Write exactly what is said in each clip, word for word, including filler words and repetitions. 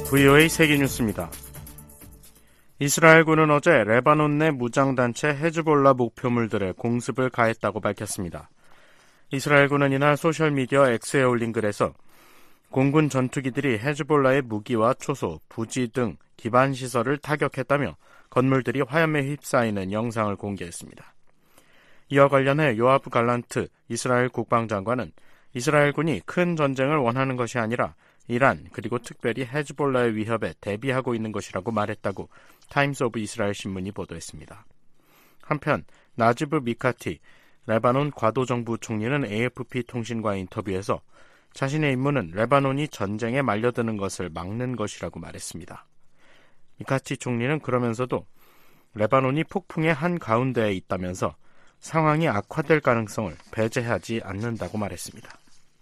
브이오에이 세계뉴스입니다. 이스라엘군은 어제 레바논 내 무장단체 헤즈볼라 목표물들의 공습을 가했다고 밝혔습니다. 이스라엘군은 이날 소셜미디어 X에 올린 글에서 공군 전투기들이 헤즈볼라의 무기와 초소, 부지 등 기반 시설을 타격했다며 건물들이 화염에 휩싸이는 영상을 공개했습니다. 이와 관련해 요아브 갈란트 이스라엘 국방장관은 이스라엘군이 큰 전쟁을 원하는 것이 아니라 이란 그리고 특별히 헤즈볼라의 위협에 대비하고 있는 것이라고 말했다고 타임스 오브 이스라엘 신문이 보도했습니다. 한편 나지브 미카티 레바논 과도정부 총리는 에이에프피 통신과의 인터뷰에서 자신의 임무는 레바논이 전쟁에 말려드는 것을 막는 것이라고 말했습니다. 미카티 총리는 그러면서도 레바논이 폭풍의 한가운데에 있다면서 상황이 악화될 가능성을 배제하지 않는다고 말했습니다.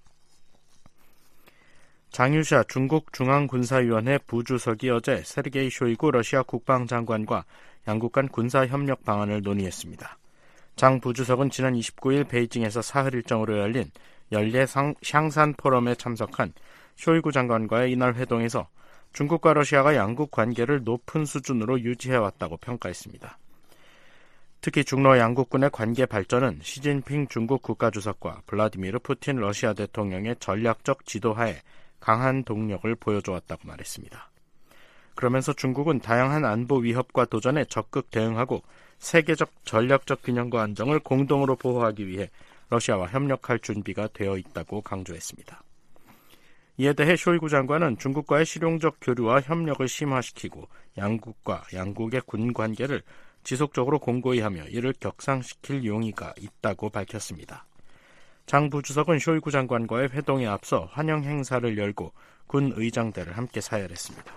장유샤 중국 중앙군사위원회 부주석이 어제 세르게이 쇼이구 러시아 국방장관과 양국 간 군사협력 방안을 논의했습니다. 장 부주석은 지난 이십구일 베이징에서 사흘 일정으로 열린 연례 샹산 포럼에 참석한 쇼이구 장관과의 이날 회동에서 중국과 러시아가 양국 관계를 높은 수준으로 유지해왔다고 평가했습니다. 특히 중러 양국군의 관계 발전은 시진핑 중국 국가주석과 블라디미르 푸틴 러시아 대통령의 전략적 지도하에 강한 동력을 보여주었다고 말했습니다. 그러면서 중국은 다양한 안보 위협과 도전에 적극 대응하고 세계적 전략적 균형과 안정을 공동으로 보호하기 위해 러시아와 협력할 준비가 되어 있다고 강조했습니다. 이에 대해 쇼이구 장관은 중국과의 실용적 교류와 협력을 심화시키고 양국과 양국의 군 관계를 지속적으로 공고히 하며 이를 격상시킬 용의가 있다고 밝혔습니다. 장 부주석은 쇼이구 장관과의 회동에 앞서 환영 행사를 열고 군 의장대를 함께 사열했습니다.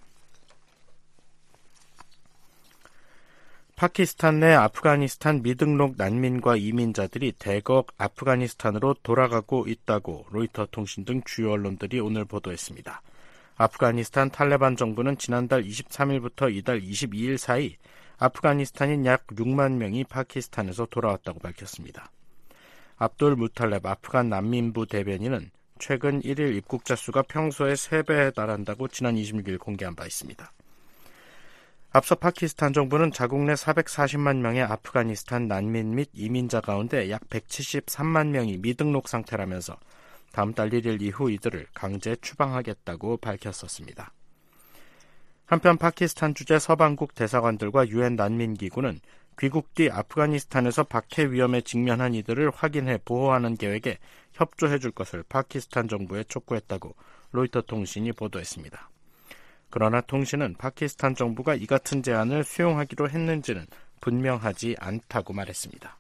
파키스탄 내 아프가니스탄 미등록 난민과 이민자들이 대거 아프가니스탄으로 돌아가고 있다고 로이터 통신 등 주요 언론들이 오늘 보도했습니다. 아프가니스탄 탈레반 정부는 지난달 이십삼일부터 이달 이십이일 사이 아프가니스탄인 약 육만 명이 파키스탄에서 돌아왔다고 밝혔습니다. 압돌 무탈렙 아프간 난민부 대변인은 최근 일일 입국자 수가 평소의 세 배에 달한다고 지난 이십육일 공개한 바 있습니다. 앞서 파키스탄 정부는 자국 내 사백사십만 명의 아프가니스탄 난민 및 이민자 가운데 약 백칠십삼만 명이 미등록 상태라면서 다음 달 일일 이후 이들을 강제 추방하겠다고 밝혔었습니다. 한편 파키스탄 주재 서방국 대사관들과 유엔 난민기구는 귀국 뒤 아프가니스탄에서 박해 위험에 직면한 이들을 확인해 보호하는 계획에 협조해 줄 것을 파키스탄 정부에 촉구했다고 로이터 통신이 보도했습니다. 그러나 통신은 파키스탄 정부가 이 같은 제안을 수용하기로 했는지는 분명하지 않다고 말했습니다.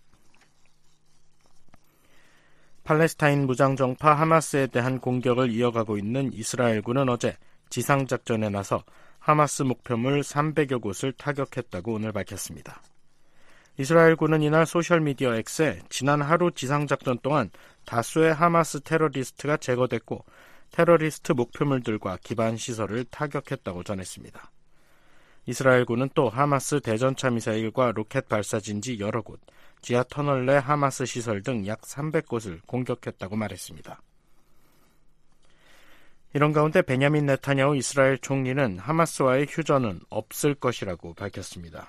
팔레스타인 무장정파 하마스에 대한 공격을 이어가고 있는 이스라엘군은 어제 지상작전에 나서 하마스 목표물 삼백여 곳을 타격했다고 오늘 밝혔습니다. 이스라엘군은 이날 소셜미디어 X에 지난 하루 지상작전 동안 다수의 하마스 테러리스트가 제거됐고 테러리스트 목표물들과 기반 시설을 타격했다고 전했습니다. 이스라엘군은 또 하마스 대전차 미사일과 로켓 발사진지 여러 곳, 지하 터널 내 하마스 시설 등 약 삼백 곳을 공격했다고 말했습니다. 이런 가운데 베냐민 네타냐후 이스라엘 총리는 하마스와의 휴전은 없을 것이라고 밝혔습니다.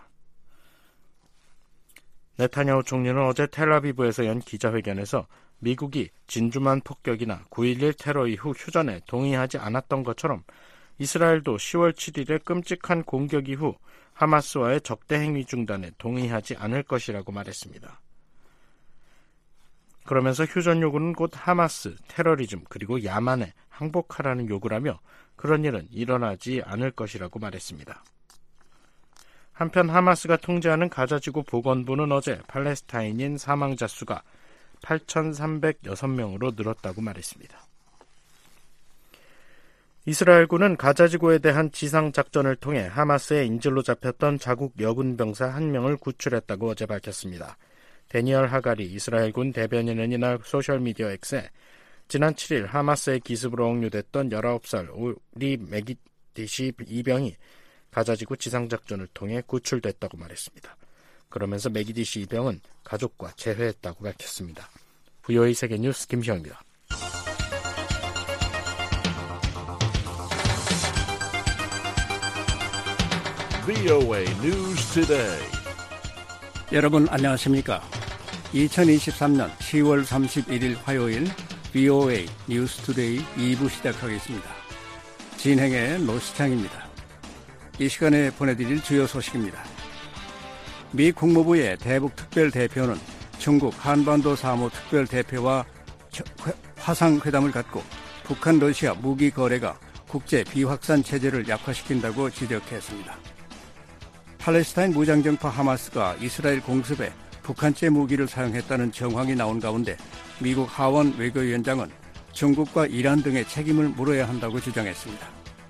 네타냐후 총리는 어제 텔아비브에서 연 기자회견에서 미국이 진주만 폭격이나 구일일 테러 이후 휴전에 동의하지 않았던 것처럼 이스라엘도 시월 칠일의 끔찍한 공격 이후 하마스와의 적대 행위 중단에 동의하지 않을 것이라고 말했습니다. 그러면서 휴전 요구는 곧 하마스, 테러리즘 그리고 야만에 항복하라는 요구라며 그런 일은 일어나지 않을 것이라고 말했습니다. 한편 하마스가 통제하는 가자지구 보건부는 어제 팔레스타인인 사망자 수가 팔천삼백육 명으로 늘었다고 말했습니다. 이스라엘군은 가자지구에 대한 지상작전을 통해 하마스의 인질로 잡혔던 자국 여군 병사 한 명을 구출했다고 어제 밝혔습니다. 데니얼 하가리 이스라엘군 대변인은 이날 소셜미디어 X에 지난 칠일 하마스의 기습으로 억류됐던 열아홉 살 오리 메기디시 이병이 가자지구 지상작전을 통해 구출됐다고 말했습니다. 그러면서 메기디시 이병은 가족과 재회했다고 밝혔습니다. 브이오에이 세계뉴스 김시영입니다. 브이오에이 News Today. 여러분 안녕하십니까? 이천이십삼년 시월 삼십일일 화요일 브이오에이 뉴스 투데이 이 부 시작하겠습니다. 진행의 노시창입니다. 이 시간에 보내드릴 주요 소식입니다. 미 국무부의 대북 특별대표는 중국 한반도 사무특별대표와 화상회담을 갖고 북한 러시아 무기 거래가 국제 비확산 체제를 약화시킨다고 지적했습니다. 팔레스타인 무장정파 하마스가 이스라엘 공습에 북한제 무기를 사용했다는 정황이 나온 가운데 미국 하원 외교위원장은 중국과 이란 등의 책임을 물어야 한다고 주장했습니다.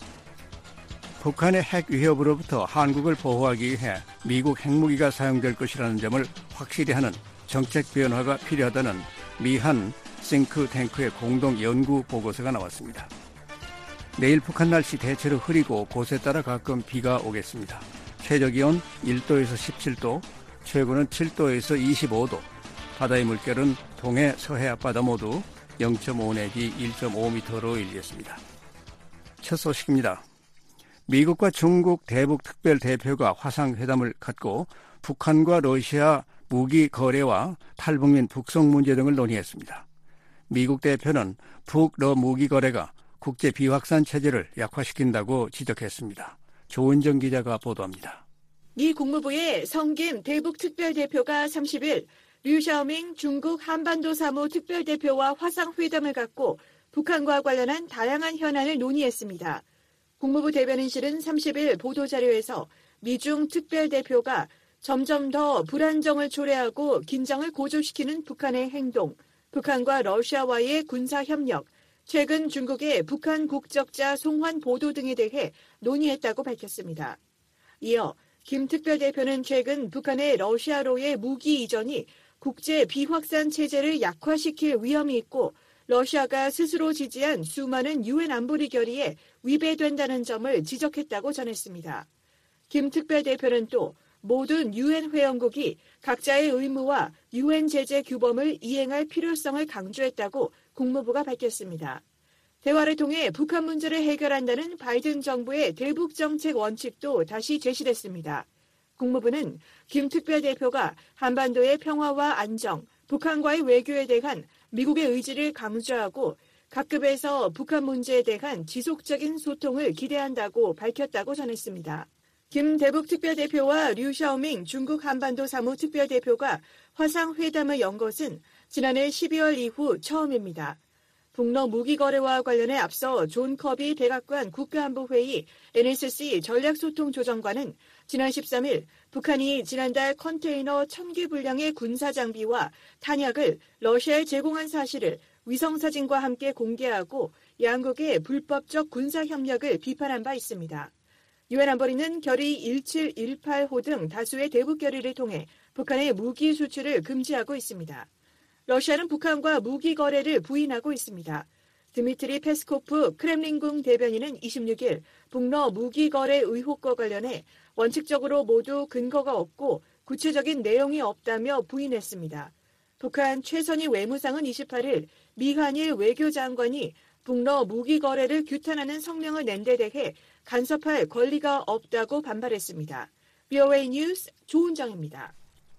북한의 핵 위협으로부터 한국을 보호하기 위해 미국 핵무기가 사용될 것이라는 점을 확실히 하는 정책 변화가 필요하다는 미한 싱크탱크의 공동 연구 보고서가 나왔습니다. 내일 북한 날씨 대체로 흐리고 곳에 따라 가끔 비가 오겠습니다. 최저기온 일도에서 십칠도, 최고는 칠도에서 이십오도, 바다의 물결은 동해, 서해 앞바다 모두 영점오 내지 일점오 미터로 일겠습니다. 첫 소식입니다. 미국과 중국 대북 특별대표가 화상회담을 갖고 북한과 러시아 무기 거래와 탈북민 북송 문제 등을 논의했습니다. 미국 대표는 북러 무기 거래가 국제 비확산 체제를 약화시킨다고 지적했습니다. 조은정 기자가 보도합니다. 미 국무부의 성김 대북 특별대표가 삼십일 류샤오밍 중국 한반도 사무 특별대표와 화상회담을 갖고 북한과 관련한 다양한 현안을 논의했습니다. 국무부 대변인실은 삼십일 보도자료에서 미중 특별대표가 점점 더 불안정을 초래하고 긴장을 고조시키는 북한의 행동, 북한과 러시아와의 군사협력, 최근 중국의 북한 국적자 송환 보도 등에 대해 논의했다고 밝혔습니다. 이어 김 특별대표는 최근 북한의 러시아로의 무기 이전이 국제 비확산 체제를 약화시킬 위험이 있고 러시아가 스스로 지지한 수많은 유엔 안보리 결의에 위배된다는 점을 지적했다고 전했습니다. 김 특별대표는 또 모든 유엔 회원국이 각자의 의무와 유엔 제재 규범을 이행할 필요성을 강조했다고 국무부가 밝혔습니다. 대화를 통해 북한 문제를 해결한다는 바이든 정부의 대북 정책 원칙도 다시 제시됐습니다. 국무부는 김 특별대표가 한반도의 평화와 안정, 북한과의 외교에 대한 미국의 의지를 강조하고 각급에서 북한 문제에 대한 지속적인 소통을 기대한다고 밝혔다고 전했습니다. 김 대북 특별대표와 류샤오밍 중국 한반도 사무 특별대표가 화상회담을 연 것은 지난해 십이월 이후 처음입니다. 북러 무기 거래와 관련해 앞서 존 커비 백악관 국가안보회의 엔에스씨 전략소통조정관은 지난 십삼일 북한이 지난달 컨테이너 천 개 분량의 군사장비와 탄약을 러시아에 제공한 사실을 위성사진과 함께 공개하고 양국의 불법적 군사협력을 비판한 바 있습니다. 유엔 안보리는 결의 일칠일팔호 등 다수의 대북 결의를 통해 북한의 무기 수출을 금지하고 있습니다. 러시아는 북한과 무기 거래를 부인하고 있습니다. 드미트리 페스코프 크렘린궁 대변인은 이십육일 북러 무기 거래 의혹과 관련해 원칙적으로 모두 근거가 없고 구체적인 내용이 없다며 부인했습니다. 북한 최선희 외무상은 이십팔일 미한일 외교장관이 북러 무기 거래를 규탄하는 성명을 낸 데 대해 간섭할 권리가 없다고 반발했습니다. 브이오에이 뉴스 조은정입니다.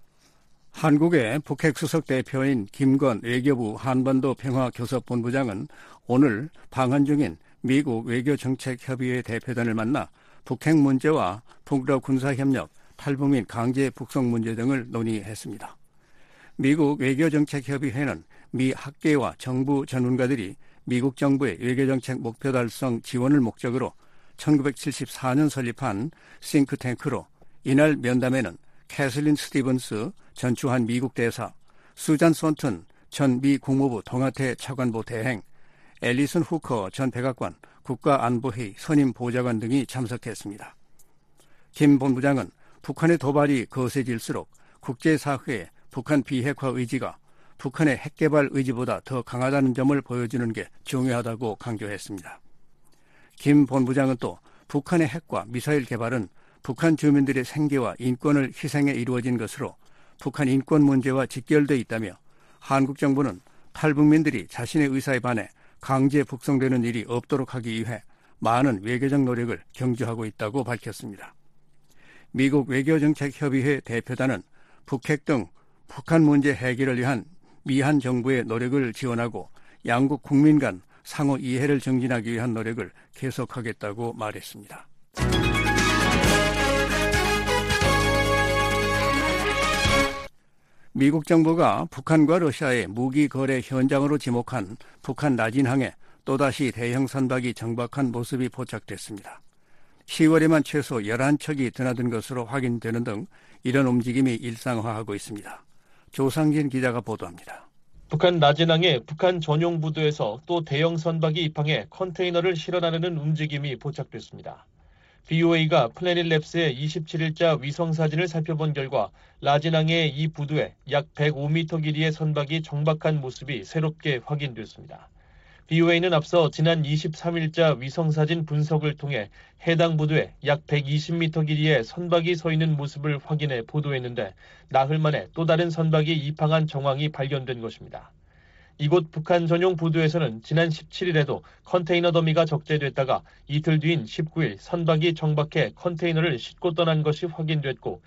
한국의 북핵 수석 대표인 김건 외교부 한반도 평화교섭본부장은 오늘 방한 중인 미국 외교정책협의회 대표단을 만나 북핵 문제와 북러 군사협력, 탈북민 강제 북송 문제 등을 논의했습니다. 미국 외교정책협의회는 미 학계와 정부 전문가들이 미국 정부의 외교정책 목표 달성 지원을 목적으로 천구백칠십사년 설립한 싱크탱크로 이날 면담에는 캐슬린 스티븐스 전 주한 미국 대사, 수잔 손튼 전 미 국무부 동아태 차관보 대행, 앨리슨 후커 전 백악관 국가안보회의 선임 보좌관 등이 참석했습니다. 김 본부장은 북한의 도발이 거세질수록 국제사회의 북한 비핵화 의지가 북한의 핵개발 의지보다 더 강하다는 점을 보여주는 게 중요하다고 강조했습니다. 김 본부장은 또 북한의 핵과 미사일 개발은 북한 주민들의 생계와 인권을 희생해 이루어진 것으로 북한 인권 문제와 직결돼 있다며 한국 정부는 탈북민들이 자신의 의사에 반해 강제 북송되는 일이 없도록 하기 위해 많은 외교적 노력을 경주하고 있다고 밝혔습니다. 미국 외교정책협의회 대표단은 북핵 등 북한 문제 해결을 위한 미한 정부의 노력을 지원하고 양국 국민 간 상호 이해를 증진하기 위한 노력을 계속하겠다고 말했습니다. 미국 정부가 북한과 러시아의 무기 거래 현장으로 지목한 북한 나진항에 또다시 대형 선박이 정박한 모습이 포착됐습니다. 시월에만 최소 열한 척이 드나든 것으로 확인되는 등 이런 움직임이 일상화하고 있습니다. 조상진 기자가 보도합니다. 북한 나진항에 북한 전용 부두에서 또 대형 선박이 입항해 컨테이너를 실어 나르는 움직임이 포착됐습니다. 비오에이가 플래닛랩스의 이십칠일자 위성사진을 살펴본 결과 나진항의 이 부두에 약 백오 미터 길이의 선박이 정박한 모습이 새롭게 확인됐습니다. 비오에이는 앞서 지난 이십삼일자 위성사진 분석을 통해 해당 부두에 약 백이십 미터 길이의 선박이 서 있는 모습을 확인해 보도했는데 나흘 만에 또 다른 선박이 입항한 정황이 발견된 것입니다. 이곳 북한 전용 부두에서는 지난 십칠일에도 컨테이너 더미가 적재됐다가 이틀 뒤인 십구일 선박이 정박해 컨테이너를 싣고 떠난 것이 확인됐고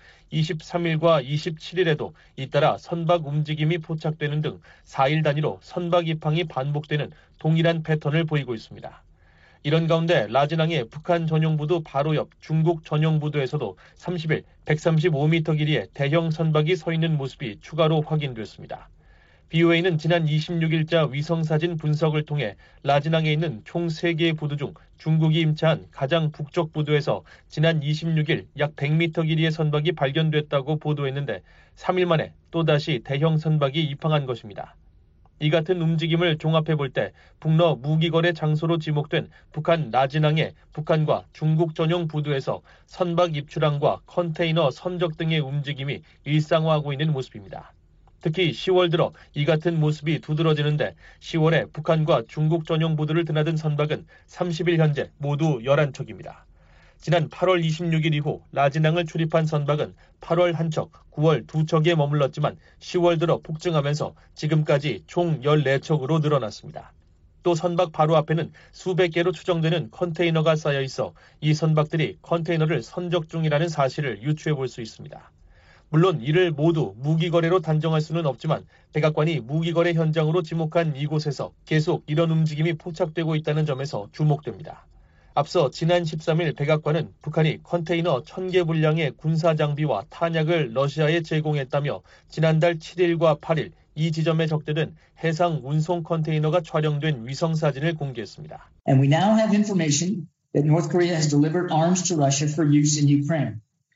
이십삼일과 이십칠일에도 잇따라 선박 움직임이 포착되는 등 사일 단위로 선박 입항이 반복되는 동일한 패턴을 보이고 있습니다. 이런 가운데 나진항의 북한 전용 부두 바로 옆 중국 전용 부두에서도 삼십일 백삼십오 미터 길이의 대형 선박이 서 있는 모습이 추가로 확인됐습니다. 비오에이는 지난 이십육일자 위성사진 분석을 통해 나진항에 있는 총 세 개의 부두 중 중국이 임차한 가장 북쪽 부두에서 지난 이십육일 약 백 미터 길이의 선박이 발견됐다고 보도했는데 삼일 만에 또다시 대형 선박이 입항한 것입니다. 이 같은 움직임을 종합해 볼 때 북러 무기거래 장소로 지목된 북한 나진항의 북한과 중국 전용 부두에서 선박 입출항과 컨테이너 선적 등의 움직임이 일상화하고 있는 모습입니다. 특히 시월 들어 이 같은 모습이 두드러지는데 시월에 북한과 중국 전용 부두를 드나든 선박은 삼십일 현재 모두 열한 척입니다. 지난 팔월 이십육일 이후 나진항을 출입한 선박은 팔월 한 척, 구월 두 척에 머물렀지만 시월 들어 폭증하면서 지금까지 총 열네 척으로 늘어났습니다. 또 선박 바로 앞에는 수백 개로 추정되는 컨테이너가 쌓여 있어 이 선박들이 컨테이너를 선적 중이라는 사실을 유추해 볼 수 있습니다. 물론 이를 모두 무기거래로 단정할 수는 없지만 백악관이 무기거래 현장으로 지목한 이곳에서 계속 이런 움직임이 포착되고 있다는 점에서 주목됩니다. 앞서 지난 십삼일 백악관은 북한이 컨테이너 천 개 분량의 군사장비와 탄약을 러시아에 제공했다며 지난달 칠일과 팔일 이 지점에 적재된 해상 운송 컨테이너가 촬영된 위성사진을 공개했습니다. And we now have information that North Korea has delivered arms to Russia for use in Ukraine.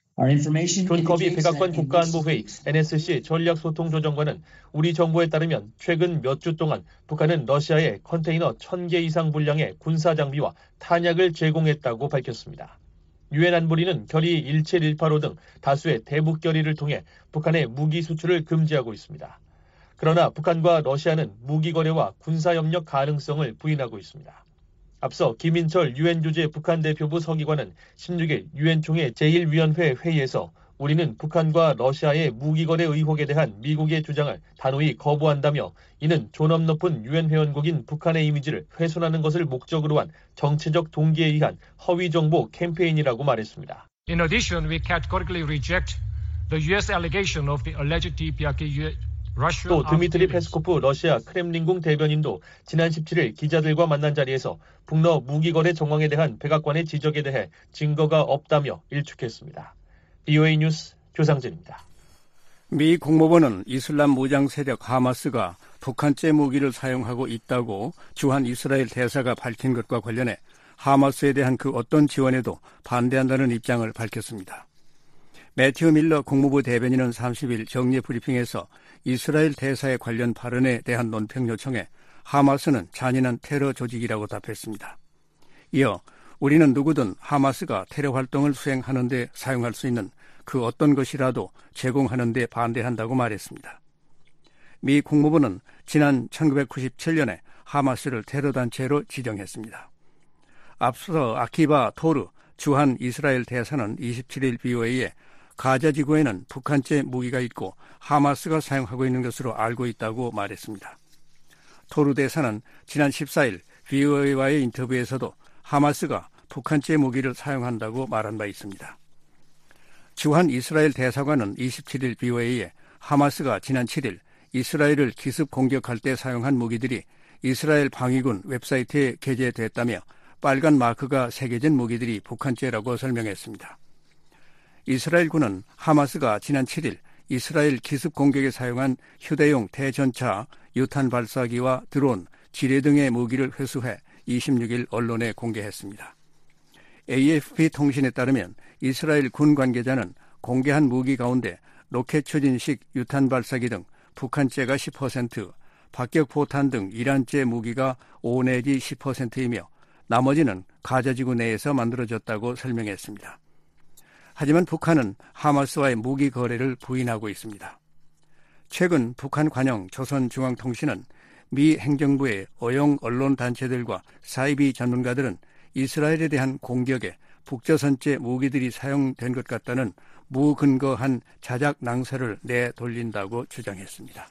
존 커비 백악관 국가안보회의 엔에스씨 전략소통조정관은 우리 정보에 따르면 최근 몇 주 동안 북한은 러시아에 컨테이너 천 개 이상 분량의 군사장비와 탄약을 제공했다고 밝혔습니다. 유엔 안보리는 결의 일칠일팔오 등 다수의 대북 결의를 통해 북한의 무기 수출을 금지하고 있습니다. 그러나 북한과 러시아는 무기 거래와 군사협력 가능성을 부인하고 있습니다. 앞서 김인철 유엔 주재 북한 대표부 서기관은 십육일 유엔 총회 제일 위원회 회의에서 우리는 북한과 러시아의 무기거래 의혹에 대한 미국의 주장을 단호히 거부한다며 이는 존엄 높은 유엔 회원국인 북한의 이미지를 훼손하는 것을 목적으로 한 정치적 동기에 의한 허위 정보 캠페인이라고 말했습니다. In addition, we categorically reject the 유에스 allegation of the alleged 디피아케이 또 드미트리 페스코프 러시아 크렘린궁 대변인도 지난 십칠일 기자들과 만난 자리에서 북러 무기거래 정황에 대한 백악관의 지적에 대해 증거가 없다며 일축했습니다. 비오에이 뉴스 조상진입니다. 미 국무부는 이슬람 무장 세력 하마스가 북한제 무기를 사용하고 있다고 주한 이스라엘 대사가 밝힌 것과 관련해 하마스에 대한 그 어떤 지원에도 반대한다는 입장을 밝혔습니다. 매튜 밀러 국무부 대변인은 삼십일 정례 브리핑에서 이스라엘 대사의 관련 발언에 대한 논평 요청에 하마스는 잔인한 테러 조직이라고 답했습니다. 이어 우리는 누구든 하마스가 테러 활동을 수행하는 데 사용할 수 있는 그 어떤 것이라도 제공하는 데 반대한다고 말했습니다. 미 국무부는 지난 천구백구십칠년에 하마스를 테러단체로 지정했습니다. 앞서 아키바 토르 주한 이스라엘 대사는 이십칠일 비오에이에 가자 지구에는 북한제 무기가 있고 하마스가 사용하고 있는 것으로 알고 있다고 말했습니다. 토르 대사는 지난 십사일 비오에이와의 인터뷰에서도 하마스가 북한제 무기를 사용한다고 말한 바 있습니다. 주한 이스라엘 대사관은 이십칠일 비오에이에 하마스가 지난 칠일 이스라엘을 기습 공격할 때 사용한 무기들이 이스라엘 방위군 웹사이트에 게재됐다며 빨간 마크가 새겨진 무기들이 북한제라고 설명했습니다. 이스라엘군은 하마스가 지난 칠일 이스라엘 기습 공격에 사용한 휴대용 대전차, 유탄 발사기와 드론, 지뢰 등의 무기를 회수해 이십육일 언론에 공개했습니다. 에이에프피 통신에 따르면 이스라엘 군 관계자는 공개한 무기 가운데 로켓 추진식 유탄 발사기 등 북한제가 십 퍼센트, 박격 포탄 등 이란제 무기가 오 내지 십 퍼센트이며 나머지는 가자지구 내에서 만들어졌다고 설명했습니다. 하지만 북한은 하마스와의 무기 거래를 부인하고 있습니다. 최근 북한 관영 조선중앙통신은 미 행정부의 어용 언론 단체들과 사이비 전문가들은 이스라엘에 대한 공격에 북조선제 무기들이 사용된 것 같다는 무근거한 자작 낭설을 내돌린다고 주장했습니다.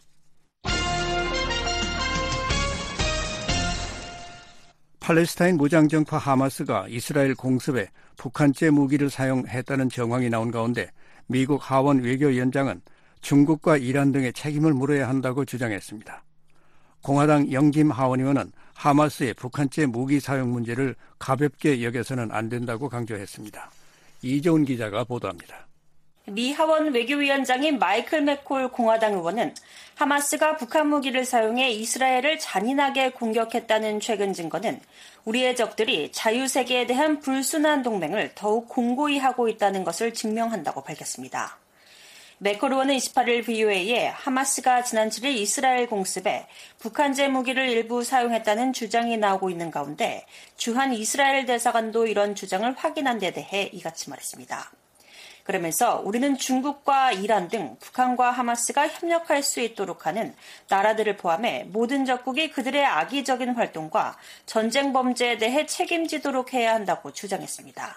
팔레스타인 무장정파 하마스가 이스라엘 공습에 북한제 무기를 사용했다는 정황이 나온 가운데 미국 하원 외교위원장은 중국과 이란 등의 책임을 물어야 한다고 주장했습니다. 공화당 영김 하원의원은 하마스의 북한제 무기 사용 문제를 가볍게 여겨서는 안 된다고 강조했습니다. 이재훈 기자가 보도합니다. 미 하원 외교위원장인 마이클 맥콜 공화당 의원은 하마스가 북한 무기를 사용해 이스라엘을 잔인하게 공격했다는 최근 증거는 우리의 적들이 자유세계에 대한 불순한 동맹을 더욱 공고히 하고 있다는 것을 증명한다고 밝혔습니다. 맥콜 의원은 이십팔일 비오에이에 하마스가 지난 칠일 이스라엘 공습에 북한제 무기를 일부 사용했다는 주장이 나오고 있는 가운데 주한 이스라엘 대사관도 이런 주장을 확인한 데 대해 이같이 말했습니다. 그러면서 우리는 중국과 이란 등 북한과 하마스가 협력할 수 있도록 하는 나라들을 포함해 모든 적국이 그들의 악의적인 활동과 전쟁 범죄에 대해 책임지도록 해야 한다고 주장했습니다.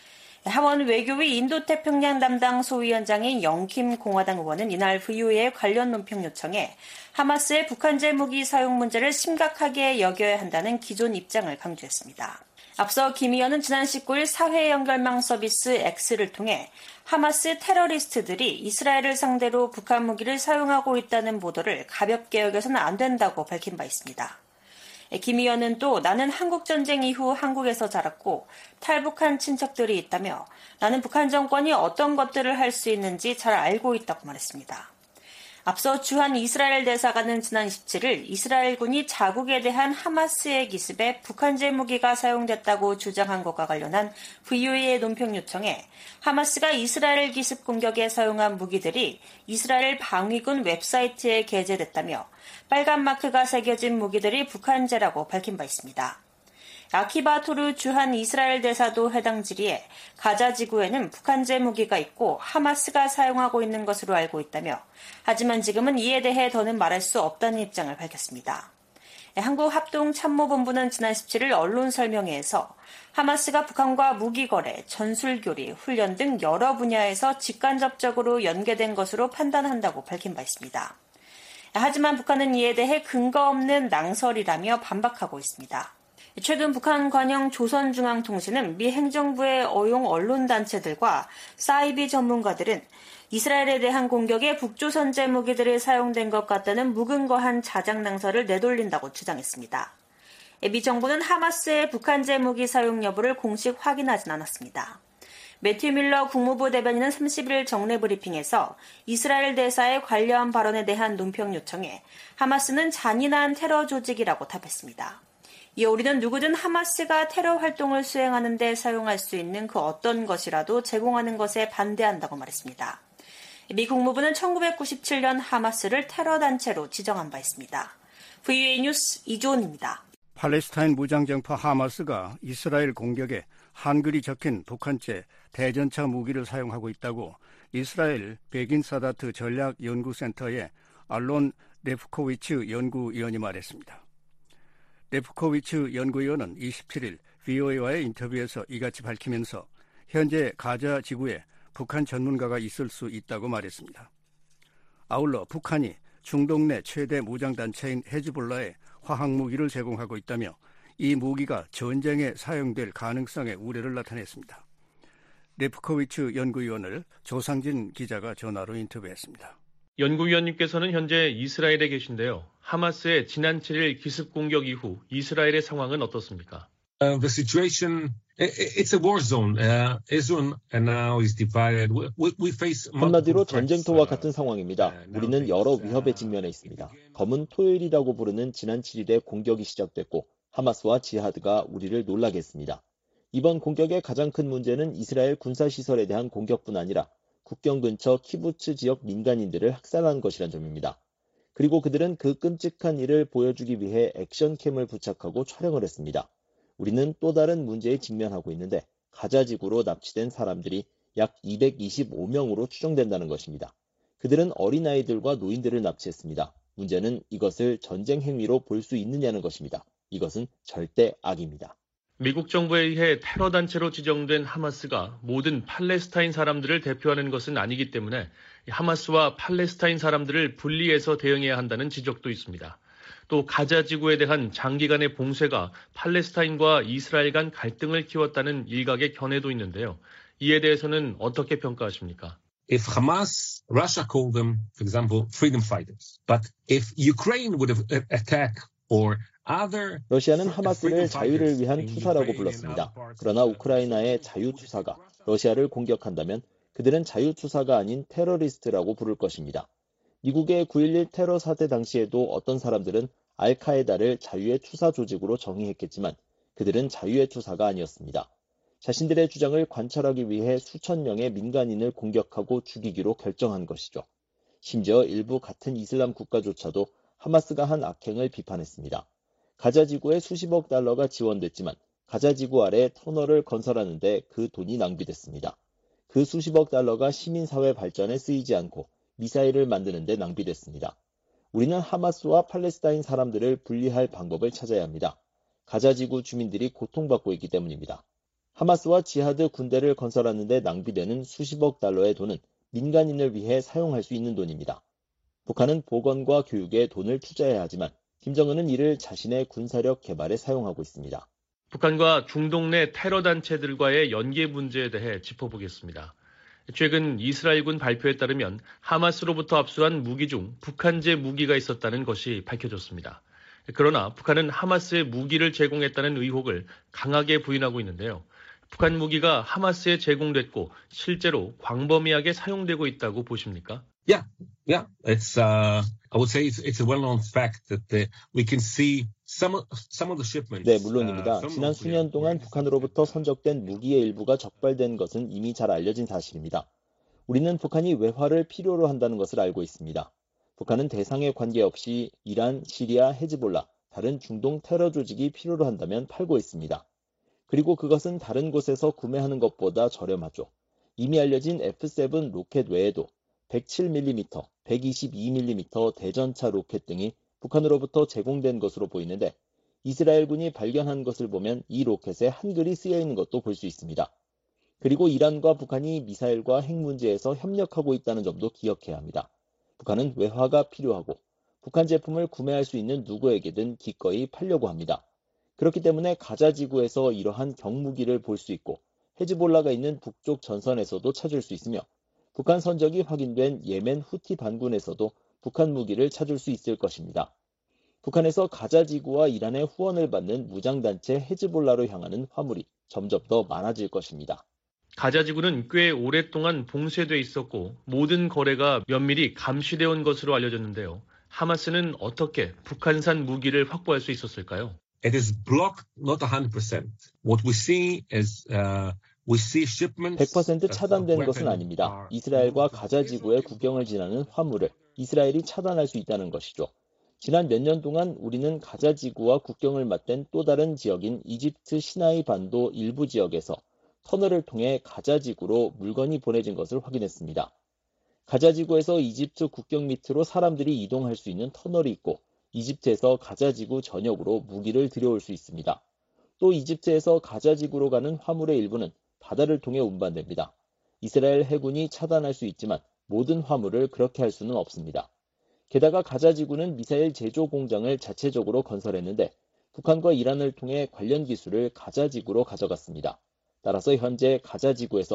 하원 외교위 인도태평양 담당 소위원장인 영킴 공화당 의원은 이날 브이오에이 관련 논평 요청에 하마스의 북한제 무기 사용 문제를 심각하게 여겨야 한다는 기존 입장을 강조했습니다. 앞서 김 의원은 지난 십구일 사회 연결망 서비스 X를 통해 하마스 테러리스트들이 이스라엘을 상대로 북한 무기를 사용하고 있다는 보도를 가볍게 여겨서는 안 된다고 밝힌 바 있습니다. 김 의원은 또 나는 한국전쟁 이후 한국에서 자랐고 탈북한 친척들이 있다며 나는 북한 정권이 어떤 것들을 할 수 있는지 잘 알고 있다고 말했습니다. 앞서 주한 이스라엘 대사관은 지난 이십칠일 이스라엘군이 자국에 대한 하마스의 기습에 북한제 무기가 사용됐다고 주장한 것과 관련한 브이오에이의 논평 요청에 하마스가 이스라엘 기습 공격에 사용한 무기들이 이스라엘 방위군 웹사이트에 게재됐다며 빨간 마크가 새겨진 무기들이 북한제라고 밝힌 바 있습니다. 아키바 토르 주한 이스라엘 대사도 해당 질의에 가자 지구에는 북한제 무기가 있고 하마스가 사용하고 있는 것으로 알고 있다며 하지만 지금은 이에 대해 더는 말할 수 없다는 입장을 밝혔습니다. 한국합동참모본부는 지난 십칠일 언론 설명회에서 하마스가 북한과 무기거래, 전술교리, 훈련 등 여러 분야에서 직간접적으로 연계된 것으로 판단한다고 밝힌 바 있습니다. 하지만 북한은 이에 대해 근거 없는 낭설이라며 반박하고 있습니다. 최근 북한 관영 조선중앙통신은 미 행정부의 어용 언론단체들과 사이비 전문가들은 이스라엘에 대한 공격에 북조선제 무기들이 사용된 것 같다는 무근거한 자작낭설을 내돌린다고 주장했습니다. 미 정부는 하마스의 북한제 무기 사용 여부를 공식 확인하진 않았습니다. 매튜 밀러 국무부 대변인은 삼십일 정례 브리핑에서 이스라엘 대사의 관련 발언에 대한 논평 요청에 하마스는 잔인한 테러 조직이라고 답했습니다. 이어 우리는 누구든 하마스가 테러 활동을 수행하는 데 사용할 수 있는 그 어떤 것이라도 제공하는 것에 반대한다고 말했습니다. 미 국무부는 천구백구십칠년 하마스를 테러단체로 지정한 바 있습니다. 브이오에이 뉴스 이조은입니다. 팔레스타인 무장정파 하마스가 이스라엘 공격에 한글이 적힌 북한제 대전차 무기를 사용하고 있다고 이스라엘 베긴 사다트 전략연구센터의 알론 레프코위츠 연구위원이 말했습니다. 레프코위츠 연구위원은 이십칠일 브이오에이와의 인터뷰에서 이같이 밝히면서 현재 가자 지구에 북한 전문가가 있을 수 있다고 말했습니다. 아울러 북한이 중동 내 최대 무장단체인 헤즈볼라에 화학무기를 제공하고 있다며 이 무기가 전쟁에 사용될 가능성에 우려를 나타냈습니다. 레프코비츠 연구위원을 조상진 기자가 전화로 인터뷰했습니다. 연구위원님께서는 현재 이스라엘에 계신데요. 하마스의 지난 칠 일 기습 공격 이후 이스라엘의 상황은 어떻습니까? Uh, the situation, it's a war zone. Uh, Israel now is divided. We, we face 한마디로 전쟁터와 같은 상황입니다. 우리는 여러 위협에 직면해 있습니다. 검은 토요일이라고 부르는 지난 칠 일에 공격이 시작됐고 하마스와 지하드가 우리를 놀라게 했습니다. 이번 공격의 가장 큰 문제는 이스라엘 군사시설에 대한 공격뿐 아니라 국경 근처 키부츠 지역 민간인들을 학살한 것이란 점입니다. 그리고 그들은 그 끔찍한 일을 보여주기 위해 액션캠을 부착하고 촬영을 했습니다. 우리는 또 다른 문제에 직면하고 있는데 가자지구로 납치된 사람들이 약 이백이십오 명으로 추정된다는 것입니다. 그들은 어린아이들과 노인들을 납치했습니다. 문제는 이것을 전쟁 행위로 볼 수 있느냐는 것입니다. 이것은 절대 악입니다. 미국 정부에 의해 테러 단체로 지정된 하마스가 모든 팔레스타인 사람들을 대표하는 것은 아니기 때문에 하마스와 팔레스타인 사람들을 분리해서 대응해야 한다는 지적도 있습니다. 또 가자 지구에 대한 장기간의 봉쇄가 팔레스타인과 이스라엘 간 갈등을 키웠다는 일각의 견해도 있는데요. 이에 대해서는 어떻게 평가하십니까? If Hamas, Russia called them, for example, freedom fighters. But if Ukraine would have attacked or 러시아는 하마스를 자유를 위한 투사라고 불렀습니다. 그러나 우크라이나의 자유투사가 러시아를 공격한다면 그들은 자유투사가 아닌 테러리스트라고 부를 것입니다. 미국의 구일일 테러 사태 당시에도 어떤 사람들은 알카에다를 자유의 투사 조직으로 정의했겠지만 그들은 자유의 투사가 아니었습니다. 자신들의 주장을 관철하기 위해 수천 명의 민간인을 공격하고 죽이기로 결정한 것이죠. 심지어 일부 같은 이슬람 국가조차도 하마스가 한 악행을 비판했습니다. 가자지구에 수십억 달러가 지원됐지만 가자지구 아래 터널을 건설하는데 그 돈이 낭비됐습니다. 그 수십억 달러가 시민사회 발전에 쓰이지 않고 미사일을 만드는 데 낭비됐습니다. 우리는 하마스와 팔레스타인 사람들을 분리할 방법을 찾아야 합니다. 가자지구 주민들이 고통받고 있기 때문입니다. 하마스와 지하드 군대를 건설하는 데 낭비되는 수십억 달러의 돈은 민간인을 위해 사용할 수 있는 돈입니다. 북한은 보건과 교육에 돈을 투자해야 하지만 김정은은 이를 자신의 군사력 개발에 사용하고 있습니다. 북한과 중동 내 테러 단체들과의 연계 문제에 대해 짚어보겠습니다. 최근 이스라엘군 발표에 따르면 하마스로부터 압수한 무기 중 북한제 무기가 있었다는 것이 밝혀졌습니다. 그러나 북한은 하마스에 무기를 제공했다는 의혹을 강하게 부인하고 있는데요. 북한 무기가 하마스에 제공됐고 실제로 광범위하게 사용되고 있다고 보십니까? Yeah, yeah. It's uh, I would say it's, it's a well-known fact that uh, we can see some of, some of the shipments. 네, 물론입니다. Uh, 지난 수년 동안 북한으로부터 선적된 무기의 일부가 적발된 것은 이미 잘 알려진 사실입니다. 우리는 북한이 외화를 필요로 한다는 것을 알고 있습니다. 북한은 대상에 관계없이 이란, 시리아, 헤즈볼라, 다른 중동 테러 조직이 필요로 한다면 팔고 있습니다. 그리고 그것은 다른 곳에서 구매하는 것보다 저렴하죠. 이미 알려진 에프 세븐 로켓 외에도 백칠 밀리미터, 백이십이 밀리미터 대전차 로켓 등이 북한으로부터 제공된 것으로 보이는데 이스라엘군이 발견한 것을 보면 이 로켓에 한글이 쓰여 있는 것도 볼 수 있습니다. 그리고 이란과 북한이 미사일과 핵 문제에서 협력하고 있다는 점도 기억해야 합니다. 북한은 외화가 필요하고 북한 제품을 구매할 수 있는 누구에게든 기꺼이 팔려고 합니다. 그렇기 때문에 가자지구에서 이러한 경무기를 볼 수 있고 헤즈볼라가 있는 북쪽 전선에서도 찾을 수 있으며 북한 선적이 확인된 예멘 후티 반군에서도 북한 무기를 찾을 수 있을 것입니다. 북한에서 가자지구와 이란의 후원을 받는 무장단체 헤즈볼라로 향하는 화물이 점점 더 많아질 것입니다. 가자지구는 꽤 오랫동안 봉쇄돼 있었고 모든 거래가 면밀히 감시되어 온 것으로 알려졌는데요. 하마스는 어떻게 북한산 무기를 확보할 수 있었을까요? It is blocked not one hundred percent. What we see is uh, we see shipments. 백 퍼센트 차단된 것은 아닙니다. 이스라엘과 가자지구의 국경을 지나는 화물을 이스라엘이 차단할 수 있다는 것이죠. 지난 몇 년 동안 우리는 가자지구와 국경을 맞댄 또 다른 지역인 이집트 시나이 반도 일부 지역에서 터널을 통해 가자지구로 물건이 보내진 것을 확인했습니다. 가자지구에서 이집트 국경 밑으로 사람들이 이동할 수 있는 터널이 있고 이집트에서 가자지구 전역으로 무기를 들여올 수 있습니다. 또 이집트에서 가자지구로 가는 화물의 일부는 바다를 통해 운반됩니다. 이스라엘 해군이 차단할 수 있지만 모든 화물을 그렇게 할 수는 없습니다. 게다가 가자지구는 미사일 제조 공장을 자체적으로 건설했는데 북한과 이란을 통해 관련 기술을 가자지구로 가져갔습니다. 따라서 현재 가자지구에서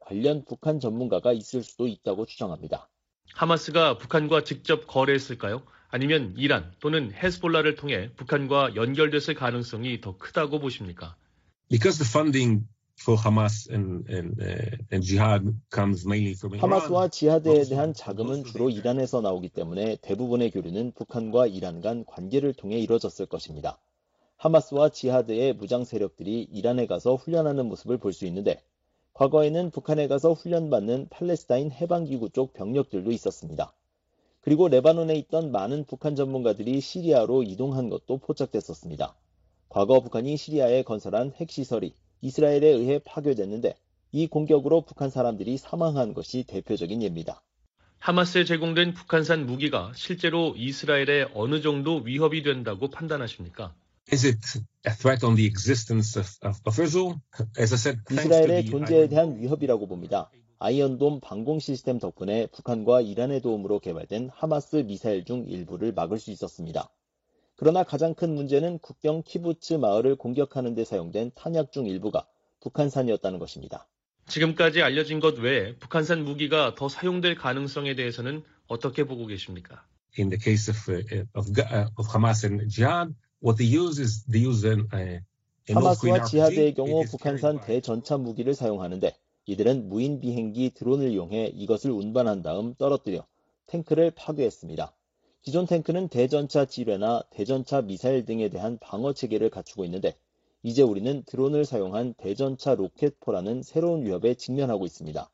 관련 북한 전문가가 있을 수도 있다고 추정합니다. 하마스가 북한과 직접 거래했을까요? 아니면 이란 또는 헤즈볼라를 통해 북한과 연결됐을 가능성이 더 크다고 보십니까? Because the funding for Hamas and, and, uh, and jihad comes mainly from Iran. 하마스와 지하드에 대한 자금은 주로 이란에서 나오기 때문에 대부분의 교류는 북한과 이란 간 관계를 통해 이뤄졌을 것입니다. 하마스와 지하드의 무장 세력들이 이란에 가서 훈련하는 모습을 볼 수 있는데 과거에는 북한에 가서 훈련받는 팔레스타인 해방기구 쪽 병력들도 있었습니다. 그리고 레바논에 있던 많은 북한 전문가들이 시리아로 이동한 것도 포착됐었습니다. 과거 북한이 시리아에 건설한 핵시설이 이스라엘에 의해 파괴됐는데 이 공격으로 북한 사람들이 사망한 것이 대표적인 예입니다. 하마스에 제공된 북한산 무기가 실제로 이스라엘에 어느 정도 위협이 된다고 판단하십니까? Is it a threat on the existence of, of, of Israel? As I said, 이스라엘의 존재에 대한 위협이라고 봅니다. 아이언돔 방공 시스템 덕분에 북한과 이란의 도움으로 개발된 하마스 미사일 중 일부를 막을 수 있었습니다. 그러나 가장 큰 문제는 국경 키부츠 마을을 공격하는 데 사용된 탄약 중 일부가 북한산이었다는 것입니다. 지금까지 알려진 것 외에 북한산 무기가 더 사용될 가능성에 대해서는 어떻게 보고 계십니까? In the case of, uh, of, uh, of Hamas and Jihad, what they use is they use an, uh, 하마스와 지하드의 경우 북한산 대전차 무기를 사용하는데 이들은 무인 비행기 드론을 이용해 이것을 운반한 다음 떨어뜨려 탱크를 파괴했습니다. 기존 탱크는 대전차 지뢰나 대전차 미사일 등에 대한 방어 체계를 갖추고 있는데 이제 우리는 드론을 사용한 대전차 로켓포라는 새로운 위협에 직면하고 있습니다.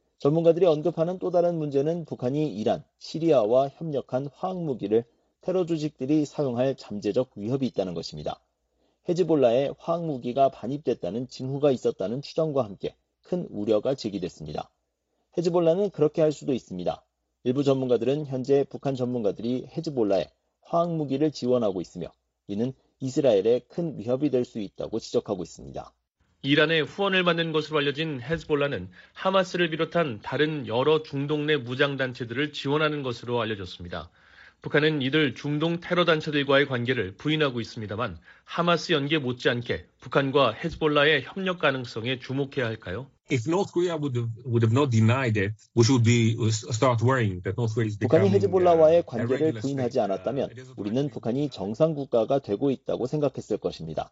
전문가들이 언급하는 또 다른 문제는 북한이 이란, 시리아와 협력한 화학무기를 테러 조직들이 사용할 잠재적 위협이 있다는 것입니다. 헤즈볼라에 화학무기가 반입됐다는 징후가 있었다는 추정과 함께 큰 우려가 제기됐습니다. 헤즈볼라는 그렇게 할 수도 있습니다. 일부 전문가들은 현재 북한 전문가들이 헤즈볼라에 화학무기를 지원하고 있으며 이는 이스라엘에 큰 위협이 될 수 있다고 지적하고 있습니다. 이란의 후원을 받는 것으로 알려진 헤즈볼라는 하마스를 비롯한 다른 여러 중동 내 무장단체들을 지원하는 것으로 알려졌습니다. 북한은 이들 중동 테러 단체들과의 관계를 부인하고 있습니다만 하마스 연계 못지않게 북한과 헤즈볼라의 협력 가능성에 주목해야 할까요? If North Korea would have, would have not denied it, we should be start worrying that North Korea is 북한이 becoming 헤즈볼라와의 a 관계를 regular 부인하지 state. 않았다면 우리는 북한이 정상 국가가 되고 있다고 생각했을 것입니다.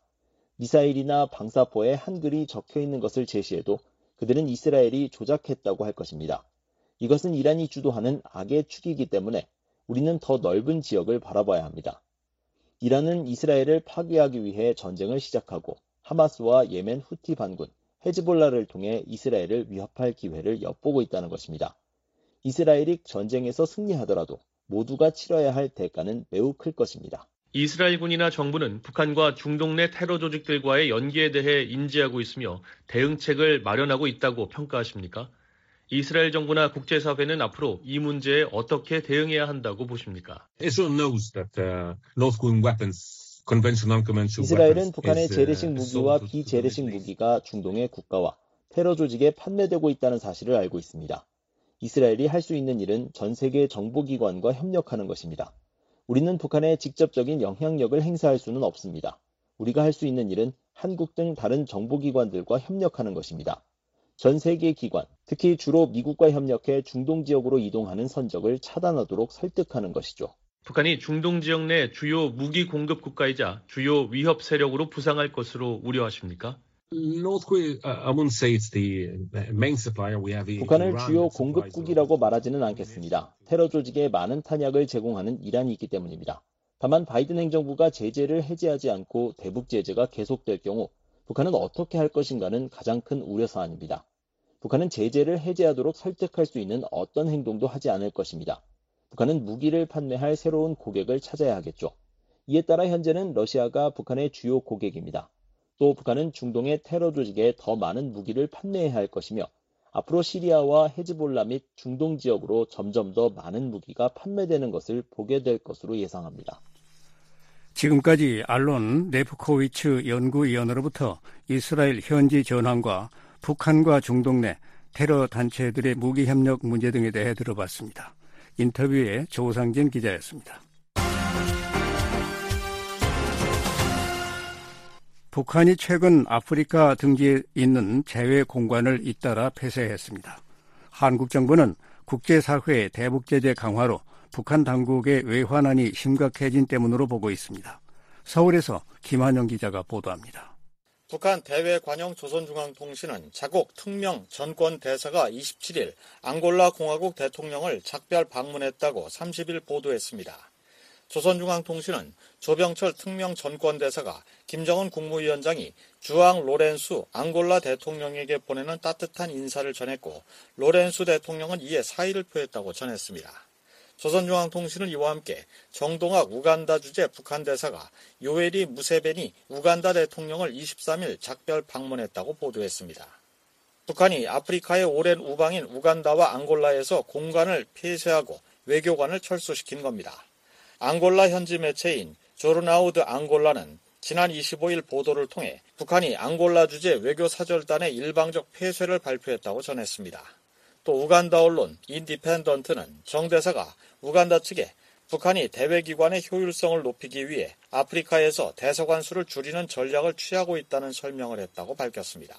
미사일이나 방사포에 한글이 적혀 있는 것을 제시해도 그들은 이스라엘이 조작했다고 할 것입니다. 이것은 이란이 주도하는 악의 축이기 때문에 우리는 더 넓은 지역을 바라봐야 합니다. 이란은 이스라엘을 파괴하기 위해 전쟁을 시작하고 하마스와 예멘 후티 반군, 헤즈볼라를 통해 이스라엘을 위협할 기회를 엿보고 있다는 것입니다. 이스라엘이 전쟁에서 승리하더라도 모두가 치러야 할 대가는 매우 클 것입니다. 이스라엘군이나 정부는 북한과 중동 내 테러 조직들과의 연계에 대해 인지하고 있으며 대응책을 마련하고 있다고 평가하십니까? 이스라엘 정부나 국제사회는 앞으로 이 문제에 어떻게 대응해야 한다고 보십니까? Israel knows that uh, North Korean weapons 이스라엘은 북한의 재래식 무기와 비재래식 무기가 중동의 국가와 테러 조직에 판매되고 있다는 사실을 알고 있습니다. 이스라엘이 할 수 있는 일은 전 세계 정보기관과 협력하는 것입니다. 우리는 북한에 직접적인 영향력을 행사할 수는 없습니다. 우리가 할 수 있는 일은 한국 등 다른 정보기관들과 협력하는 것입니다. 전 세계 기관, 특히 주로 미국과 협력해 중동 지역으로 이동하는 선적을 차단하도록 설득하는 것이죠. 북한이 중동 지역 내 주요 무기 공급 국가이자 주요 위협 세력으로 부상할 것으로 우려하십니까? North Korea, I wouldn't say it's the main supplier. We have 북한을 주요 공급국이라고 말하지는 않겠습니다. 테러 조직에 많은 탄약을 제공하는 이란이 있기 때문입니다. 다만 바이든 행정부가 제재를 해제하지 않고 대북 제재가 계속될 경우 북한은 어떻게 할 것인가는 가장 큰 우려사안입니다. 북한은 제재를 해제하도록 설득할 수 있는 어떤 행동도 하지 않을 것입니다. 북한은 무기를 판매할 새로운 고객을 찾아야 하겠죠. 이에 따라 현재는 러시아가 북한의 주요 고객입니다. 또 북한은 중동의 테러 조직에 더 많은 무기를 판매해야 할 것이며 앞으로 시리아와 헤즈볼라 및 중동 지역으로 점점 더 많은 무기가 판매되는 것을 보게 될 것으로 예상합니다. 지금까지 알론 레프코위츠 연구위원으로부터 이스라엘 현지 전황과 북한과 중동 내 테러 단체들의 무기 협력 문제 등에 대해 들어봤습니다. 인터뷰에 조상진 기자였습니다. 북한이 최근 아프리카 등지에 있는 제외 공간을 잇따라 폐쇄했습니다. 한국 정부는 국제사회의 대북 제재 강화로 북한 당국의 외환안이 심각해진 때문으로 보고 있습니다. 서울에서 김한영 기자가 보도합니다. 북한 대외관영 조선중앙통신은 자국 특명 전권 대사가 이십칠 일 앙골라 공화국 대통령을 작별 방문했다고 삼십 일 보도했습니다. 조선중앙통신은 조병철 특명 전권대사가 김정은 국무위원장이 주앙 로렌수 앙골라 대통령에게 보내는 따뜻한 인사를 전했고 로렌수 대통령은 이에 사의를 표했다고 전했습니다. 조선중앙통신은 이와 함께 정동학 우간다 주재 북한 대사가 요에리 무세베니 우간다 대통령을 이십삼 일 작별 방문했다고 보도했습니다. 북한이 아프리카의 오랜 우방인 우간다와 앙골라에서 공간을 폐쇄하고 외교관을 철수시킨 겁니다. 앙골라 현지 매체인 조르나우드 앙골라는 지난 이십오 일 보도를 통해 북한이 앙골라 주재 외교사절단의 일방적 폐쇄를 발표했다고 전했습니다. 또 우간다 언론 인디펜던트는 정 대사가 우간다 측에 북한이 대외기관의 효율성을 높이기 위해 아프리카에서 대사관 수를 줄이는 전략을 취하고 있다는 설명을 했다고 밝혔습니다.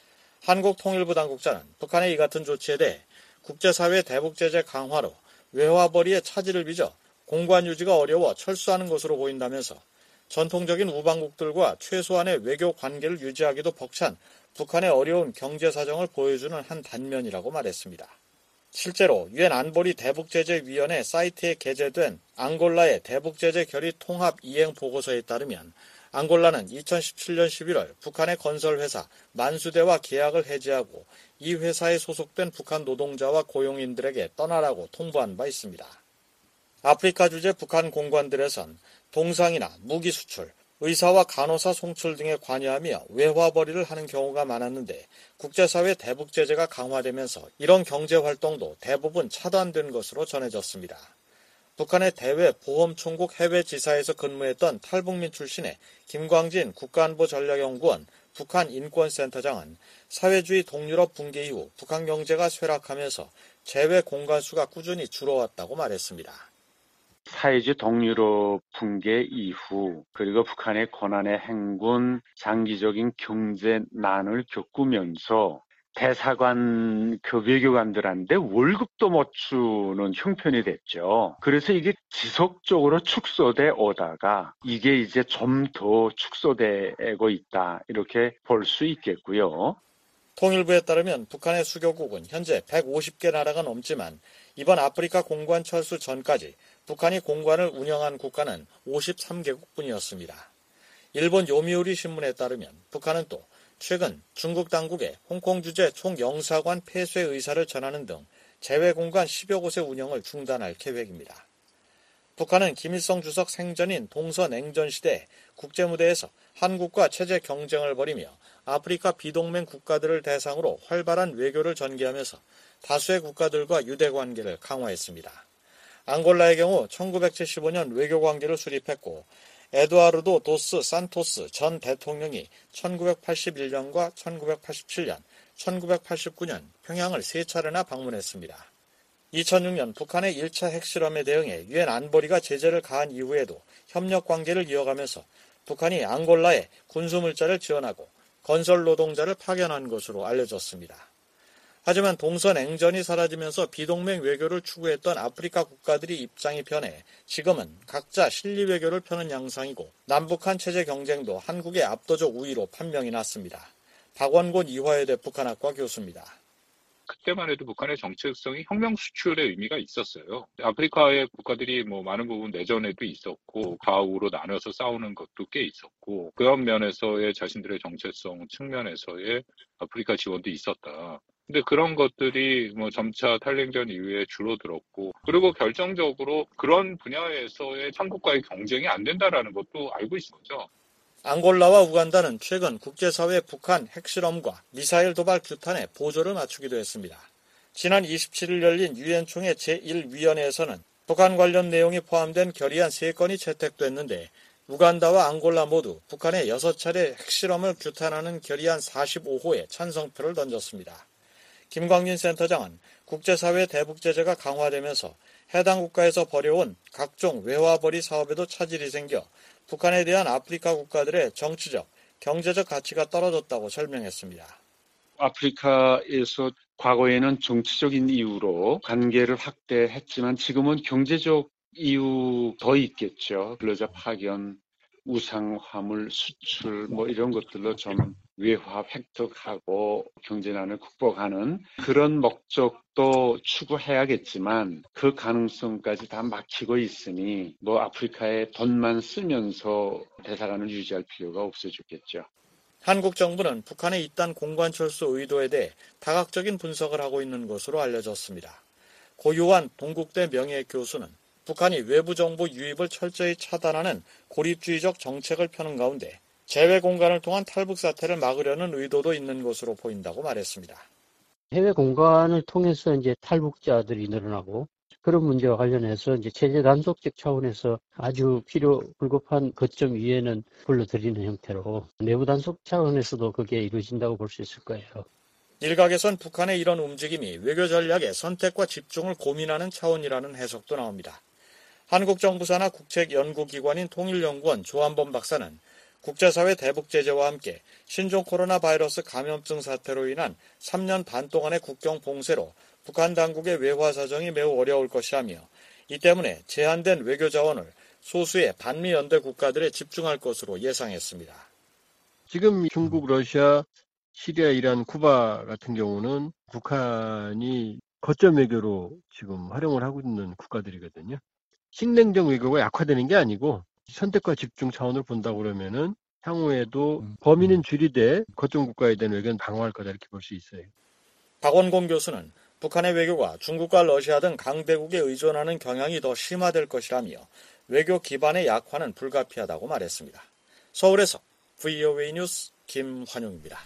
한국통일부 당국자는 북한의 이 같은 조치에 대해 국제사회 대북제재 강화로 외화벌이의 차질을 빚어 공관 유지가 어려워 철수하는 것으로 보인다면서 전통적인 우방국들과 최소한의 외교 관계를 유지하기도 벅찬 북한의 어려운 경제 사정을 보여주는 한 단면이라고 말했습니다. 실제로 유엔 안보리 대북제재위원회 사이트에 게재된 앙골라의 대북제재 결의 통합 이행 보고서에 따르면 앙골라는 이천십칠 년 십일 월 북한의 건설회사 만수대와 계약을 해지하고 이 회사에 소속된 북한 노동자와 고용인들에게 떠나라고 통보한 바 있습니다. 아프리카 주재 북한 공관들에선 동상이나 무기 수출, 의사와 간호사 송출 등에 관여하며 외화벌이를 하는 경우가 많았는데 국제사회 대북 제재가 강화되면서 이런 경제활동도 대부분 차단된 것으로 전해졌습니다. 북한의 대외보험총국 해외지사에서 근무했던 탈북민 출신의 김광진 국가안보전략연구원 북한인권센터장은 사회주의 동유럽 붕괴 이후 북한 경제가 쇠락하면서 제외 공간수가 꾸준히 줄어왔다고 말했습니다. 사회주의 동유럽 붕괴 이후 그리고 북한의 권한의 행군, 장기적인 경제 난을 겪으면서 대사관 그 외교관들한테 월급도 못 주는 형편이 됐죠. 그래서 이게 지속적으로 축소돼 오다가 이게 이제 좀 더 축소되고 있다 이렇게 볼 수 있겠고요. 통일부에 따르면 북한의 수교국은 현재 백오십 개 나라가 넘지만 이번 아프리카 공관 철수 전까지 북한이 공관을 운영한 국가는 오십삼 개국뿐이었습니다. 일본 요미우리 신문에 따르면 북한은 또 최근 중국 당국에 홍콩 주재 총영사관 폐쇄 의사를 전하는 등 제외 공간 십여 곳의 운영을 중단할 계획입니다. 북한은 김일성 주석 생전인 동서냉전 시대 국제무대에서 한국과 체제 경쟁을 벌이며 아프리카 비동맹 국가들을 대상으로 활발한 외교를 전개하면서 다수의 국가들과 유대관계를 강화했습니다. 앙골라의 경우 천구백칠십오 년 외교관계를 수립했고 에두아르도 도스 산토스 전 대통령이 천구백팔십일 년과 천구백팔십칠 년, 천구백팔십구 년 평양을 세 차례나 방문했습니다. 이천육 년 북한의 일 차 핵실험에 대응해 유엔 안보리가 제재를 가한 이후에도 협력 관계를 이어가면서 북한이 앙골라에 군수물자를 지원하고 건설 노동자를 파견한 것으로 알려졌습니다. 하지만 동서냉전이 사라지면서 비동맹 외교를 추구했던 아프리카 국가들이 입장이 변해 지금은 각자 실리 외교를 펴는 양상이고 남북한 체제 경쟁도 한국의 압도적 우위로 판명이 났습니다. 박원곤 이화여대 북한학과 교수입니다. 그때만 해도 북한의 정체성이 혁명 수출의 의미가 있었어요. 아프리카의 국가들이 뭐 많은 부분 내전에도 있었고 좌우로 나눠서 싸우는 것도 꽤 있었고 그런 면에서의 자신들의 정체성 측면에서의 아프리카 지원도 있었다. 근데 그런 것들이 뭐 점차 탈냉전 이후에 줄어들었고 그리고 결정적으로 그런 분야에서의 한국과의 경쟁이 안 된다라는 것도 알고 있는 거죠. 앙골라와 우간다는 최근 국제사회 북한 핵실험과 미사일 도발 규탄에 보조를 맞추기도 했습니다. 지난 이십칠 일 열린 유엔 총회 제일 위원회에서는 북한 관련 내용이 포함된 결의안 세 건이 채택됐는데 우간다와 앙골라 모두 북한의 여섯 차례 핵실험을 규탄하는 결의안 사십오 호에 찬성표를 던졌습니다. 김광진 센터장은 국제사회 대북제재가 강화되면서 해당 국가에서 벌여온 각종 외화벌이 사업에도 차질이 생겨 북한에 대한 아프리카 국가들의 정치적, 경제적 가치가 떨어졌다고 설명했습니다. 아프리카에서 과거에는 정치적인 이유로 관계를 확대했지만 지금은 경제적 이유 더 있겠죠. 근로자 파견, 우상 화물 수출 뭐 이런 것들로 좀 외화 획득하고 경제난을 극복하는 그런 목적도 추구해야겠지만 그 가능성까지 다 막히고 있으니 뭐 아프리카에 돈만 쓰면서 대사관을 유지할 필요가 없어졌겠죠. 한국 정부는 북한의 이딴 공관 철수 의도에 대해 다각적인 분석을 하고 있는 것으로 알려졌습니다. 고유한 동국대 명예 교수는 북한이 외부 정보 유입을 철저히 차단하는 고립주의적 정책을 펴는 가운데 제외 공간을 통한 탈북 사태를 막으려는 의도도 있는 것으로 보인다고 말했습니다. 해외 공간을 통해서 이제 탈북자들이 늘어나고 그런 문제와 관련해서 이제 체제 단속적 차원에서 아주 필요 불급한 거점 위에는 불러들이는 형태로 내부 단속 차원에서도 그게 이루어진다고 볼 수 있을 거예요. 일각에선 북한의 이런 움직임이 외교 전략의 선택과 집중을 고민하는 차원이라는 해석도 나옵니다. 한국정부사나 국책연구기관인 통일연구원 조한범 박사는 국제사회 대북 제재와 함께 신종 코로나 바이러스 감염증 사태로 인한 삼 년 반 동안의 국경 봉쇄로 북한 당국의 외화 사정이 매우 어려울 것이라며 이 때문에 제한된 외교 자원을 소수의 반미 연대 국가들에 집중할 것으로 예상했습니다. 지금 중국, 러시아, 시리아, 이란, 쿠바 같은 경우는 북한이 거점 외교로 지금 활용을 하고 있는 국가들이거든요. 신냉정 외교가 약화되는 게 아니고 선택과 집중 차원을 본다고 그러면은 향후에도 범위는 줄이되 거점 국가에 대한 외교는 방어할 거다 이렇게 볼 수 있어요. 박원공 교수는 북한의 외교가 중국과 러시아 등 강대국에 의존하는 경향이 더 심화될 것이라며 외교 기반의 약화는 불가피하다고 말했습니다. 서울에서 브이오에이 뉴스 김환용입니다.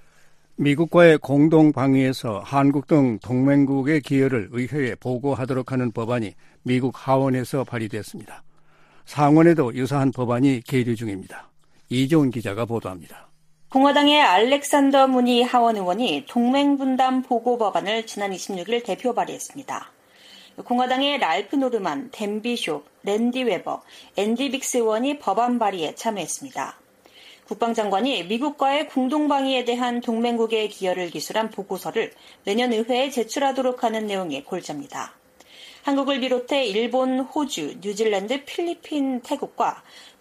미국과의 공동 방위에서 한국 등 동맹국의 기여를 의회에 보고하도록 하는 법안이 미국 하원에서 발의됐습니다. 상원에도 유사한 법안이 계류 중입니다. 이종훈 기자가 보도합니다. 공화당의 알렉산더 무니 하원 의원이 동맹분담 보고 법안을 지난 이십육 일 대표 발의했습니다. 공화당의 랄프 노르만, 댄 비숍, 랜디 웨버, 앤디 빅스 의원이 법안 발의에 참여했습니다. 국방장관이 미국과의 공동방위에 대한 동맹국의 기여를 기술한 보고서를 내년 의회에 제출하도록 하는 내용이 골자입니다. 한국을 비롯해 일본, 호주, 뉴질랜드, 필리핀, 태국과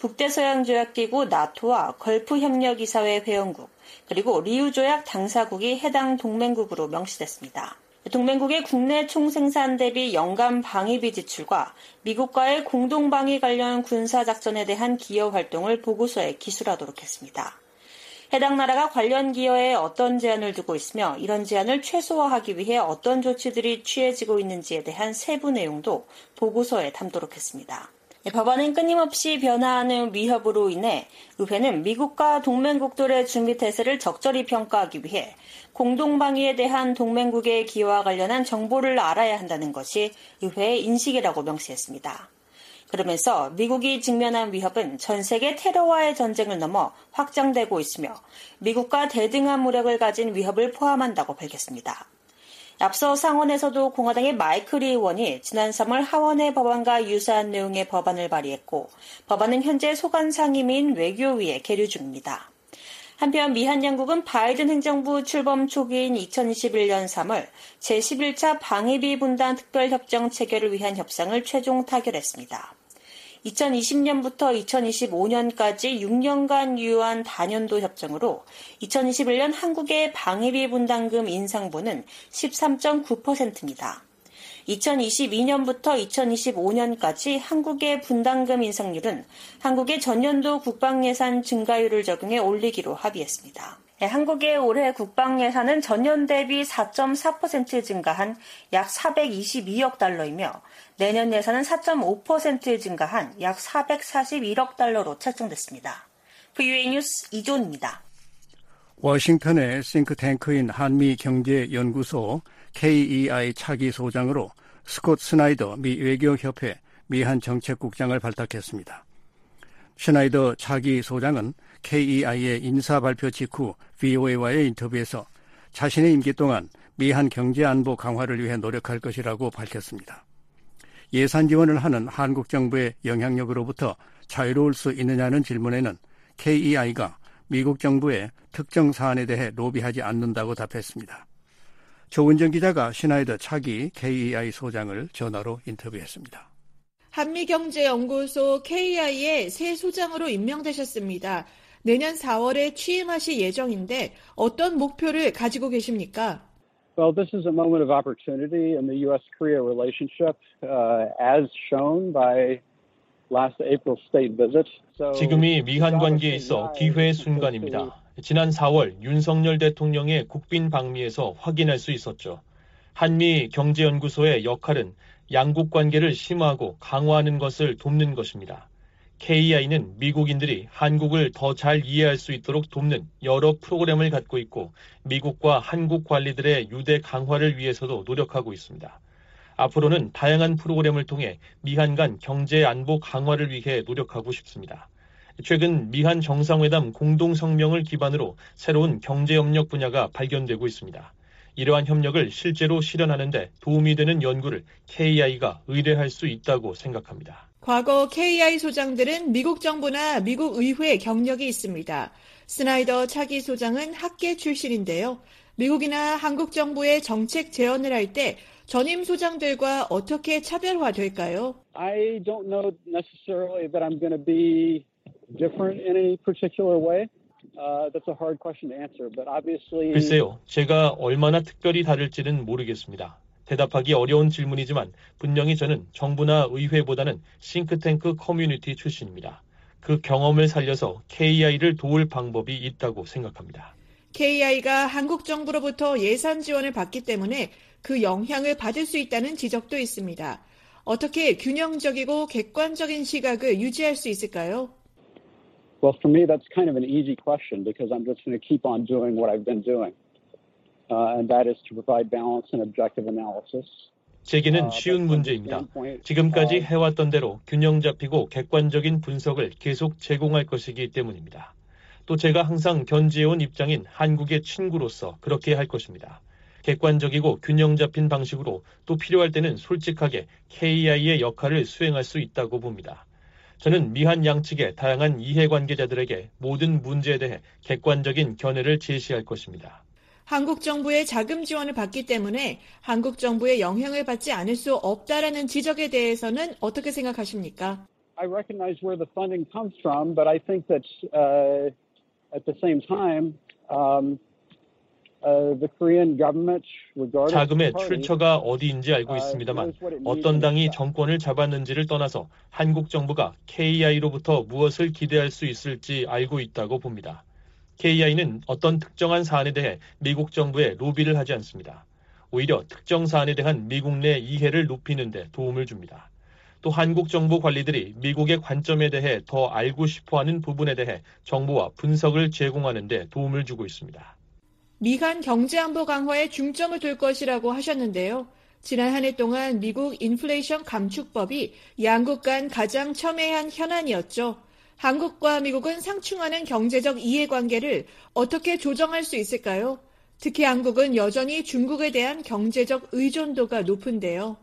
북대서양조약기구 나토와 걸프협력이사회 회원국, 그리고 리우조약 당사국이 해당 동맹국으로 명시됐습니다. 동맹국의 국내 총생산 대비 연간 방위비 지출과 미국과의 공동방위 관련 군사작전에 대한 기여 활동을 보고서에 기술하도록 했습니다. 해당 나라가 관련 기여에 어떤 제한을 두고 있으며 이런 제한을 최소화하기 위해 어떤 조치들이 취해지고 있는지에 대한 세부 내용도 보고서에 담도록 했습니다. 법안은 끊임없이 변화하는 위협으로 인해 의회는 미국과 동맹국들의 준비태세를 적절히 평가하기 위해 공동방위에 대한 동맹국의 기여와 관련한 정보를 알아야 한다는 것이 의회의 인식이라고 명시했습니다. 그러면서 미국이 직면한 위협은 전 세계 테러와의 전쟁을 넘어 확장되고 있으며 미국과 대등한 무력을 가진 위협을 포함한다고 밝혔습니다. 앞서 상원에서도 공화당의 마이클 리 의원이 지난 삼월 하원의 법안과 유사한 내용의 법안을 발의했고 법안은 현재 소관 상임위인 외교위에 계류 중입니다. 한편 미한 양국은 바이든 행정부 출범 초기인 이천이십일 년 삼월 제십일 차 방위비 분담 특별협정 체결을 위한 협상을 최종 타결했습니다. 이천이십 년부터 이천이십오 년까지 육 년간 유효한 다년도 협정으로 이천이십일 년 한국의 방위비 분담금 인상분은 십삼 점 구 퍼센트입니다. 이천이십이 년부터 이천이십오 년까지 한국의 분담금 인상률은 한국의 전년도 국방예산 증가율을 적용해 올리기로 합의했습니다. 네, 한국의 올해 국방예산은 전년 대비 사 점 사 퍼센트 증가한 약 사백이십이억 달러이며 내년 예산은 사 점 오 퍼센트 증가한 약 사백사십일억 달러로 책정됐습니다. 브이오에이 뉴스 이존입니다. 워싱턴의 싱크탱크인 한미경제연구소 케이이아이 차기 소장으로 스콧 스나이더 미 외교협회 미한 정책국장을 발탁했습니다. 스나이더 차기 소장은 케이이아이의 인사 발표 직후 브이오에이와의 인터뷰에서 자신의 임기 동안 미한 경제안보 강화를 위해 노력할 것이라고 밝혔습니다. 예산 지원을 하는 한국 정부의 영향력으로부터 자유로울 수 있느냐는 질문에는 케이이아이가 미국 정부의 특정 사안에 대해 로비하지 않는다고 답했습니다. 조은정 기자가 슈나이더 차기 케이이아이 소장을 전화로 인터뷰했습니다. 한미경제연구소 케이이아이의 새 소장으로 임명되셨습니다. 내년 사월에 취임하실 예정인데 어떤 목표를 가지고 계십니까? Well, this is a moment of opportunity in the U S-Korea relationship, uh, as shown by last April state visit. So, 지금이 미한 관계에 있어 기회의 순간입니다. 지난 사월 윤석열 대통령의 국빈 방미에서 확인할 수 있었죠. 한미 경제연구소의 역할은 양국 관계를 심화하고 강화하는 것을 돕는 것입니다. 케이이아이는 미국인들이 한국을 더 잘 이해할 수 있도록 돕는 여러 프로그램을 갖고 있고 미국과 한국 관리들의 유대 강화를 위해서도 노력하고 있습니다. 앞으로는 다양한 프로그램을 통해 미한 간 경제 안보 강화를 위해 노력하고 싶습니다. 최근 미한 정상회담 공동성명을 기반으로 새로운 경제협력 분야가 발견되고 있습니다. 이러한 협력을 실제로 실현하는 데 도움이 되는 연구를 케이이아이가 의뢰할 수 있다고 생각합니다. 과거 케이이아이 소장들은 미국 정부나 미국 의회 경력이 있습니다. 스나이더 차기 소장은 학계 출신인데요. 미국이나 한국 정부의 정책 제언을 할 때 전임 소장들과 어떻게 차별화될까요? I don't know necessarily that I'm going to be different in any particular way. Uh, that's a hard question to answer, but obviously. 글쎄요, 제가 얼마나 특별히 다를지는 모르겠습니다. 대답하기 어려운 질문이지만 분명히 저는 정부나 의회보다는 싱크탱크 커뮤니티 출신입니다. 그 경험을 살려서 케이이아이를 도울 방법이 있다고 생각합니다. 케이이아이가 한국 정부로부터 예산 지원을 받기 때문에 그 영향을 받을 수 있다는 지적도 있습니다. 어떻게 균형적이고 객관적인 시각을 유지할 수 있을까요? Well, for me, that's kind of an easy question because I'm just going to keep on doing what I've been doing. Uh, and that is to provide balance and objective analysis. 제게는 쉬운 문제입니다. 지금까지 해왔던 대로 균형 잡히고 객관적인 분석을 계속 제공할 것이기 때문입니다. 또 제가 항상 견지해온 입장인 한국의 친구로서 그렇게 할 것입니다. 객관적이고 균형 잡힌 방식으로 또 필요할 때는 솔직하게 케이이아이의 역할을 수행할 수 있다고 봅니다. 저는 미한 양측의 다양한 이해관계자들에게 모든 문제에 대해 객관적인 견해를 제시할 것입니다. 한국 정부의 자금 지원을 받기 때문에 한국 정부의 영향을 받지 않을 수 없다라는 지적에 대해서는 어떻게 생각하십니까? I recognize where the funding comes from, but I think that uh, at the same time, um, uh, the Korean government, regardless 자금의 of the party, 출처가 어디인지 알고 있습니다만 어떤 당이 정권을 잡았는지를 떠나서 한국 정부가 케이이아이로부터 무엇을 기대할 수 있을지 알고 있다고 봅니다. 케이이아이는 어떤 특정한 사안에 대해 미국 정부에 로비를 하지 않습니다. 오히려 특정 사안에 대한 미국 내 이해를 높이는 데 도움을 줍니다. 또 한국 정부 관리들이 미국의 관점에 대해 더 알고 싶어하는 부분에 대해 정보와 분석을 제공하는 데 도움을 주고 있습니다. 미한 경제안보 강화에 중점을 둘 것이라고 하셨는데요. 지난 한 해 동안 미국 인플레이션 감축법이 양국 간 가장 첨예한 현안이었죠. 한국과 미국은 상충하는 경제적 이해관계를 어떻게 조정할 수 있을까요? 특히 한국은 여전히 중국에 대한 경제적 의존도가 높은데요.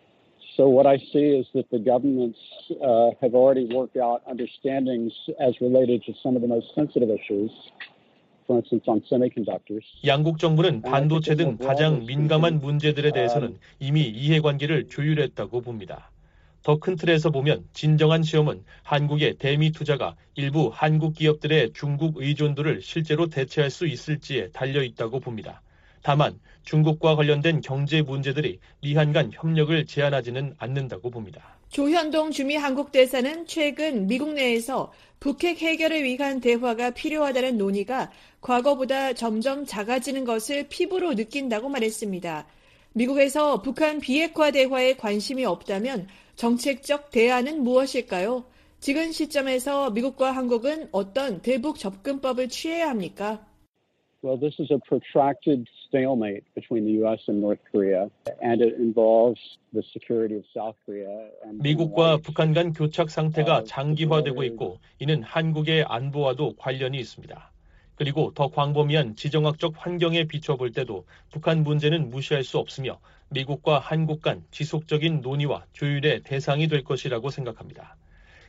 So what I see is that the governments uh, have already worked out understandings as related to some of the most sensitive issues. For instance, on semiconductors. 양국 정부는 반도체 등 가장 민감한 문제들에 대해서는 이미 이해관계를 조율했다고 봅니다. 더 큰 틀에서 보면 진정한 시험은 한국의 대미 투자가 일부 한국 기업들의 중국 의존도를 실제로 대체할 수 있을지에 달려 있다고 봅니다. 다만 중국과 관련된 경제 문제들이 미한 간 협력을 제한하지는 않는다고 봅니다. 조현동 주미 한국 대사는 최근 미국 내에서 북핵 해결을 위한 대화가 필요하다는 논의가 과거보다 점점 작아지는 것을 피부로 느낀다고 말했습니다. 미국에서 북한 비핵화 대화에 관심이 없다면 정책적 대안은 무엇일까요? 지금 시점에서 미국과 한국은 어떤 대북 접근법을 취해야 합니까? Well, this is a protracted stalemate between the U S and North Korea, and it involves the security of South Korea. And 미국과 북한 간 교착 상태가 장기화되고 있고 이는 한국의 안보와도 관련이 있습니다. 그리고 더 광범위한 지정학적 환경에 비춰볼 때도 북한 문제는 무시할 수 없으며 미국과 한국 간 지속적인 논의와 조율의 대상이 될 것이라고 생각합니다.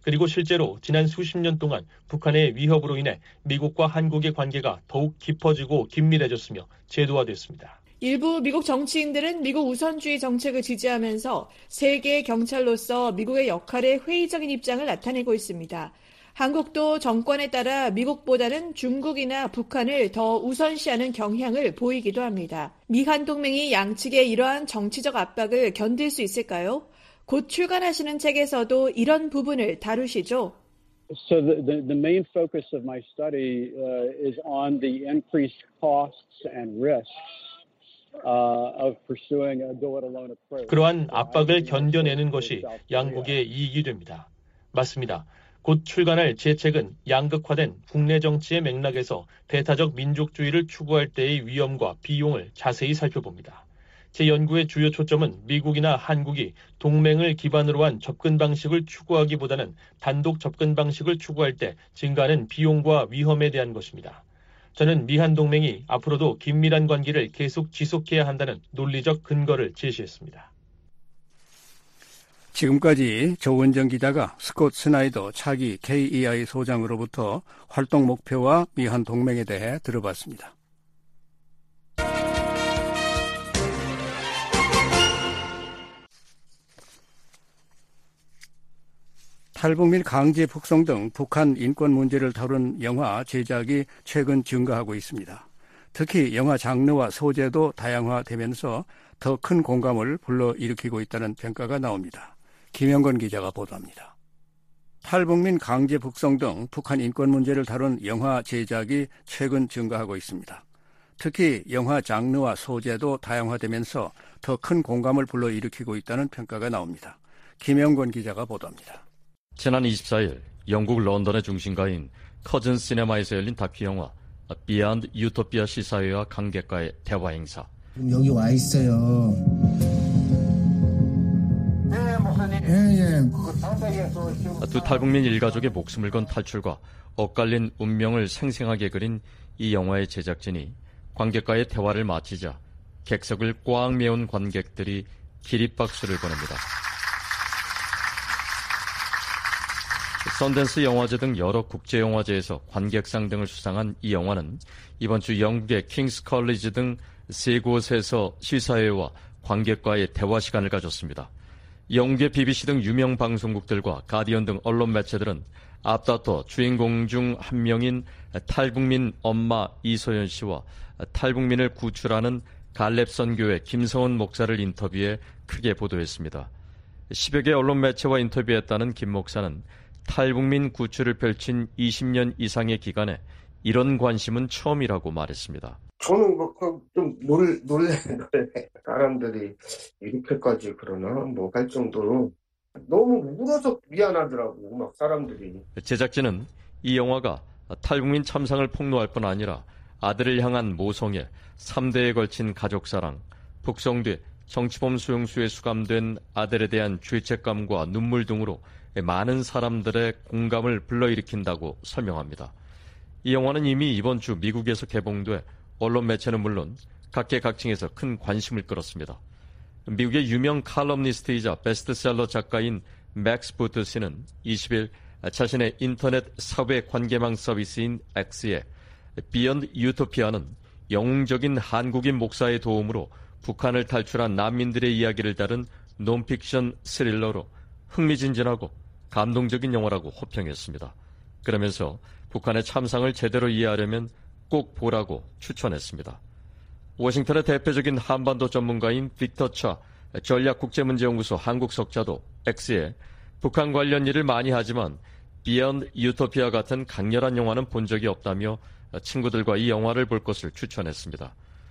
그리고 실제로 지난 수십 년 동안 북한의 위협으로 인해 미국과 한국의 관계가 더욱 깊어지고 긴밀해졌으며 제도화됐습니다. 일부 미국 정치인들은 미국 우선주의 정책을 지지하면서 세계의 경찰로서 미국의 역할에 회의적인 입장을 나타내고 있습니다. 한국도 정권에 따라 미국보다는 중국이나 북한을 더 우선시하는 경향을 보이기도 합니다. 미한 동맹이 양측의 이러한 정치적 압박을 견딜 수 있을까요? 곧 출간하시는 책에서도 이런 부분을 다루시죠. So the, the, the main focus of my study uh, is on the increased costs and risks uh, of pursuing a do-it-alone approach. 그러한 압박을 견뎌내는 것이 양국의 이익이 됩니다. 맞습니다. 곧 출간할 제 책은 양극화된 국내 정치의 맥락에서 대타적 민족주의를 추구할 때의 위험과 비용을 자세히 살펴봅니다. 제 연구의 주요 초점은 미국이나 한국이 동맹을 기반으로 한 접근 방식을 추구하기보다는 단독 접근 방식을 추구할 때 증가하는 비용과 위험에 대한 것입니다. 저는 미한 동맹이 앞으로도 긴밀한 관계를 계속 지속해야 한다는 논리적 근거를 제시했습니다. 지금까지 조은정 기자가 스콧 스나이더 차기 케이이아이 소장으로부터 활동 목표와 미한 동맹에 대해 들어봤습니다. 탈북민 강제 북송 등 북한 인권 문제를 다룬 영화 제작이 최근 증가하고 있습니다. 특히 영화 장르와 소재도 다양화되면서 더 큰 공감을 불러일으키고 있다는 평가가 나옵니다. 김영건 기자가 보도합니다. 탈북민 강제 북송 등 북한 인권 문제를 다룬 영화 제작이 최근 증가하고 있습니다. 특히 영화 장르와 소재도 다양화되면서 더 큰 공감을 불러일으키고 있다는 평가가 나옵니다. 김영건 기자가 보도합니다. 지난 이십사일 영국 런던의 중심가인 커즌 시네마에서 열린 다큐 영화 비욘드 유토피아 시사회와 관객과의 대화 행사. 여기 와 있어요. 예, 예. 두 탈북민 일가족의 목숨을 건 탈출과 엇갈린 운명을 생생하게 그린 이 영화의 제작진이 관객과의 대화를 마치자 객석을 꽉 메운 관객들이 기립박수를 보냅니다. 선댄스 영화제 등 여러 국제영화제에서 관객상 등을 수상한 이 영화는 이번 주 영국의 킹스 컬리지 등 세 곳에서 시사회와 관객과의 대화 시간을 가졌습니다. 영국의 비비씨 등 유명 방송국들과 가디언 등 언론 매체들은 앞다퉈 주인공 중 한 명인 탈북민 엄마 이소연 씨와 탈북민을 구출하는 갈렙 선교회 김성원 목사를 인터뷰해 크게 보도했습니다. 십여 개 언론 매체와 인터뷰했다는 김 목사는 탈북민 구출을 펼친 이십 년 이상의 기간에 이런 관심은 처음이라고 말했습니다. 저는 뭐 좀 놀 놀래 놀래 사람들이 이렇게까지 그러나 뭐 할 정도로 너무 울어서 미안하더라고 막 사람들이. 제작진은 이 영화가 탈북민 참상을 폭로할 뿐 아니라 아들을 향한 모성애, 삼 대에 걸친 가족사랑, 북송 뒤 정치범 수용소에 수감된 아들에 대한 죄책감과 눈물 등으로 많은 사람들의 공감을 불러일으킨다고 설명합니다. 이 영화는 이미 이번 주 미국에서 개봉돼 언론 매체는 물론 각계각층에서 큰 관심을 끌었습니다. 미국의 유명 칼럼니스트이자 베스트셀러 작가인 맥스 부트 씨는 이십일 자신의 인터넷 사회 관계망 서비스인 X에 비욘드 유토피아는 영웅적인 한국인 목사의 도움으로 북한을 탈출한 난민들의 이야기를 다룬 논픽션 스릴러로 흥미진진하고 감동적인 영화라고 호평했습니다. 그러면서 북한의 참상을 제대로 이해하려면 꼭 보라고 추천했습니다. 워싱턴의 대표적인 한반도 전문가인 빅터 차 전략국제문제연구소 한국 석자도 X에 북한 관련 일을 많이 하지만 비욘드 유토피아 같은 강렬한 영화는 본 적이 없다며 친구들과 이 영화를 볼 것을 추천했습니다.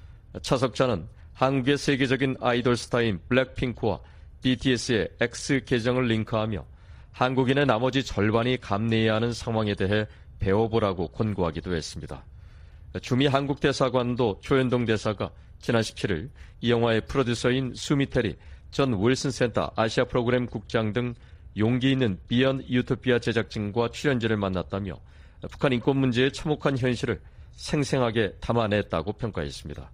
차 석자는 한국의 세계적인 아이돌 스타인 블랙핑크와 비티에스의 X 계정을 링크하며 한국인의 나머지 절반이 감내해야 하는 상황에 대해 배워보라고 권고하기도 했습니다. 주미 한국대사관도 조현동 대사가 지난 십칠일 이 영화의 프로듀서인 수미테리 전 윌슨 센터 아시아 프로그램 국장 등 용기 있는 비욘드 유토피아 제작진과 출연진을 만났다며 북한 인권 문제의 참혹한 현실을 생생하게 담아냈다고 평가했습니다.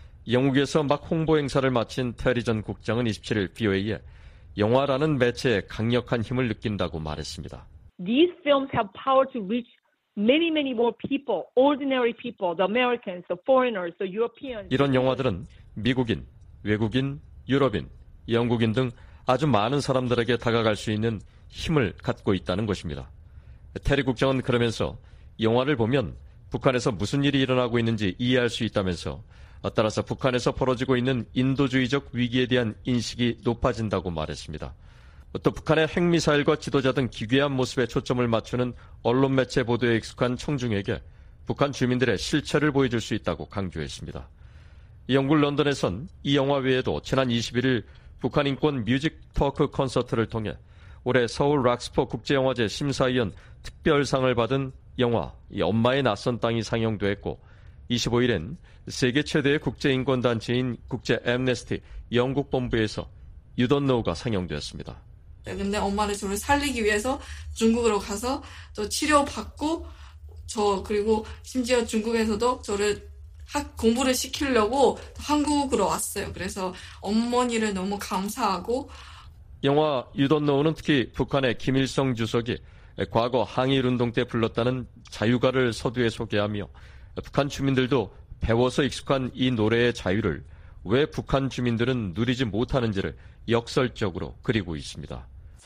영국에서 막 홍보 행사를 마친 테리 전 국장은 이십칠일 비오에이에 영화라는 매체의 강력한 힘을 느낀다고 말했습니다. these films have power to reach many, many more people, ordinary people, the Americans, the foreigners, the Europeans. 이런 영화들은 미국인, 외국인, 유럽인, 영국인 등 아주 많은 사람들에게 다가갈 수 있는 힘을 갖고 있다는 것입니다. 테리 국장은 그러면서 영화를 보면 북한에서 무슨 일이 일어나고 있는지 이해할 수 있다면서 따라서 북한에서 벌어지고 있는 인도주의적 위기에 대한 인식이 높아진다고 말했습니다. 또 북한의 핵미사일과 지도자 등 기괴한 모습에 초점을 맞추는 언론 매체 보도에 익숙한 청중에게 북한 주민들의 실체를 보여줄 수 있다고 강조했습니다. 영국 런던에선 이 영화 외에도 지난 이십일일 북한 인권 뮤직 토크 콘서트를 통해 올해 서울 락스포 국제영화제 심사위원 특별상을 받은 영화 엄마의 낯선 땅이 상영됐고 이십오일엔 세계 최대의 국제인권단체인 국제 엠네스티 영국 본부에서 You Don't Know가 상영되었습니다. 근데 엄마를 저를 살리기 위해서 중국으로 가서 저 치료받고 저 그리고 심지어 중국에서도 저를 학 공부를 시키려고 한국으로 왔어요. 그래서 어머니를 너무 감사하고 영화 You Don't Know는 특히 북한의 김일성 주석이 과거 항일운동 때 불렀다는 자유가를 서두에 소개하며 북한 주민들도 배워서 익숙한 이 노래의 자유를 왜 북한 주민들은 누리지 못하는지를 역설적으로 그리고 있습니다.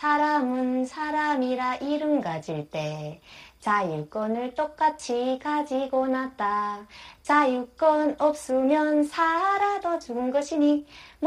사람은 사람이라 이름 가질 때 자유권을 똑같이 가지고 났다. 자유권 없으면 살아도 죽은 것이니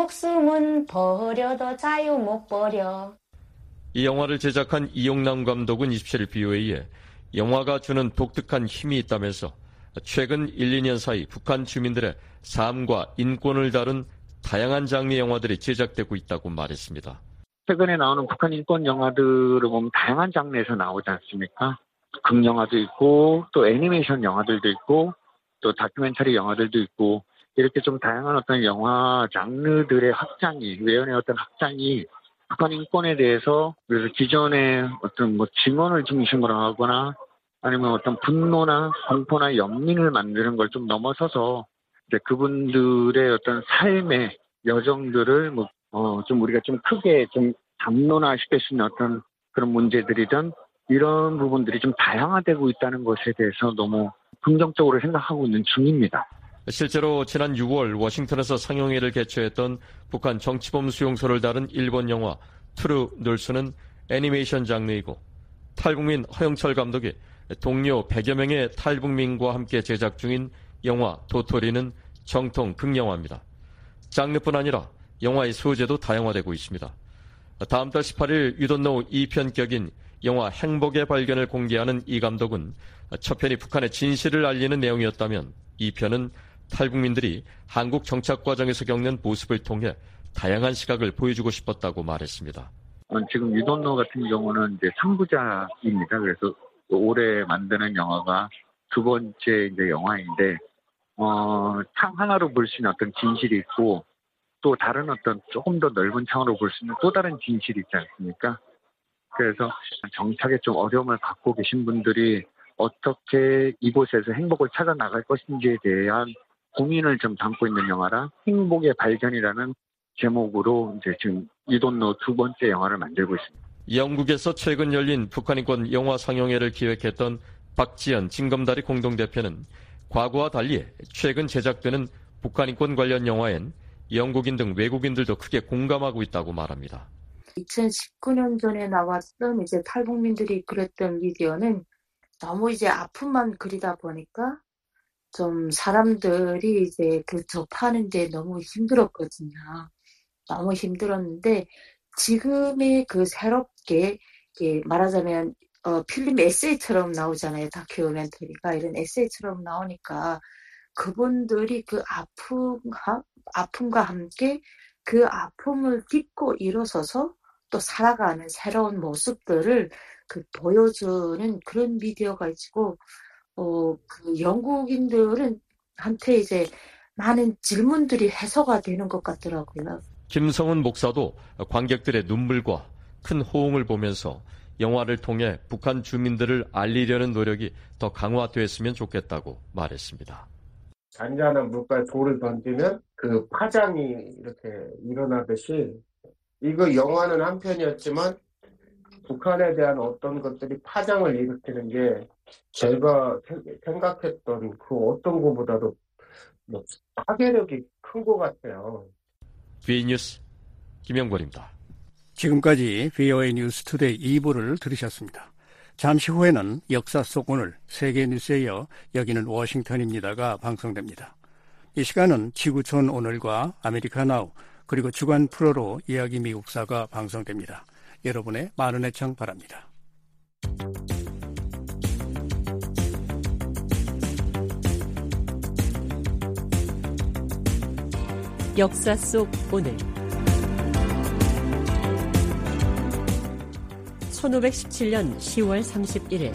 목숨은 버려도 자유 못 버려. 이 영화를 제작한 이용남 감독은 이십칠일 비오에이에 영화가 주는 독특한 힘이 있다면서 최근 일, 이년 사이 북한 주민들의 삶과 인권을 다룬 다양한 장르의 영화들이 제작되고 있다고 말했습니다. 최근에 나오는 북한 인권 영화들을 보면 다양한 장르에서 나오지 않습니까? 극영화도 있고 또 애니메이션 영화들도 있고 또 다큐멘터리 영화들도 있고 이렇게 좀 다양한 어떤 영화 장르들의 확장이 외연의 어떤 확장이 북한 인권에 대해서 그래서 기존의 어떤 뭐 증언을 중심으로 하거나 아니면 어떤 분노나 공포나 연민을 만드는 걸 좀 넘어서서 이제 그분들의 어떤 삶의 여정들을 뭐 어 좀 우리가 좀 크게 좀 담론화시킬 수 있는 어떤 그런 문제들이든 이런 부분들이 좀 다양화되고 있다는 것에 대해서 너무 긍정적으로 생각하고 있는 중입니다. 실제로 지난 유월 워싱턴에서 상영회를 개최했던 북한 정치범 수용소를 다룬 일본 영화 트루 놀스는 애니메이션 장르이고 탈북민 허영철 감독이 동료 백여 명의 탈북민과 함께 제작 중인 영화 도토리는 정통 극영화입니다. 장르뿐 아니라 영화의 소재도 다양화되고 있습니다. 다음 달 십팔일 You Don't Know 이 편격인 영화 행복의 발견을 공개하는 이 감독은 첫 편이 북한의 진실을 알리는 내용이었다면 이 편은 탈북민들이 한국 정착 과정에서 겪는 모습을 통해 다양한 시각을 보여주고 싶었다고 말했습니다. 지금 You Don't Know 같은 경우는 이제 삼 부작입니다. 그래서 올해 만드는 영화가 두 번째 이제 영화인데, 어, 창 하나로 볼 수 있는 어떤 진실이 있고, 또 다른 어떤 조금 더 넓은 창으로 볼 수 있는 또 다른 진실이 있지 않습니까? 그래서 정착에 좀 어려움을 갖고 계신 분들이 어떻게 이곳에서 행복을 찾아 나갈 것인지에 대한 고민을 좀 담고 있는 영화라 행복의 발견이라는 제목으로 이제 지금 You Don't Know 두 번째 영화를 만들고 있습니다. 영국에서 최근 열린 북한인권 영화 상영회를 기획했던 박지연 징검다리 공동대표는 과거와 달리 최근 제작되는 북한인권 관련 영화엔 영국인 등 외국인들도 크게 공감하고 있다고 말합니다. 이천십구 년 전에 나왔던 이제 탈북민들이 그렸던 미디어는 너무 이제 아픔만 그리다 보니까 좀 사람들이 이제 그 접하는데 너무 힘들었거든요. 너무 힘들었는데 지금의 그 새롭게 말하자면 어, 필름 에세이처럼 나오잖아요. 다큐멘터리가 이런 에세이처럼 나오니까 그분들이 그 아픔과, 아픔과 함께 그 아픔을 딛고 일어서서 또 살아가는 새로운 모습들을 그 보여주는 그런 미디어가 있고, 어, 그 영국인들은 한테 이제 많은 질문들이 해소가 되는 것 같더라고요. 김성은 목사도 관객들의 눈물과 큰 호응을 보면서 영화를 통해 북한 주민들을 알리려는 노력이 더 강화됐으면 좋겠다고 말했습니다. 잔잔한 물가에 돌을 던지면 그 파장이 이렇게 일어나듯이 이거 영화는 한 편이었지만 북한에 대한 어떤 것들이 파장을 일으키는 게 제가 생각했던 그 어떤 것보다도 뭐 파괴력이 큰 것 같아요. 비뉴스 김영권입니다. 지금까지 비오에이 뉴스 투데이 이 부를 들으셨습니다. 잠시 후에는 역사 속 오늘 세계 뉴스에 이어 여기는 워싱턴입니다가 방송됩니다. 이 시간은 지구촌 오늘과 아메리카 나우 그리고 주간 프로로 이야기 미국사가 방송됩니다. 여러분의 많은 애청 바랍니다. 역사 속 오늘 천오백십칠 년 시월 삼십일일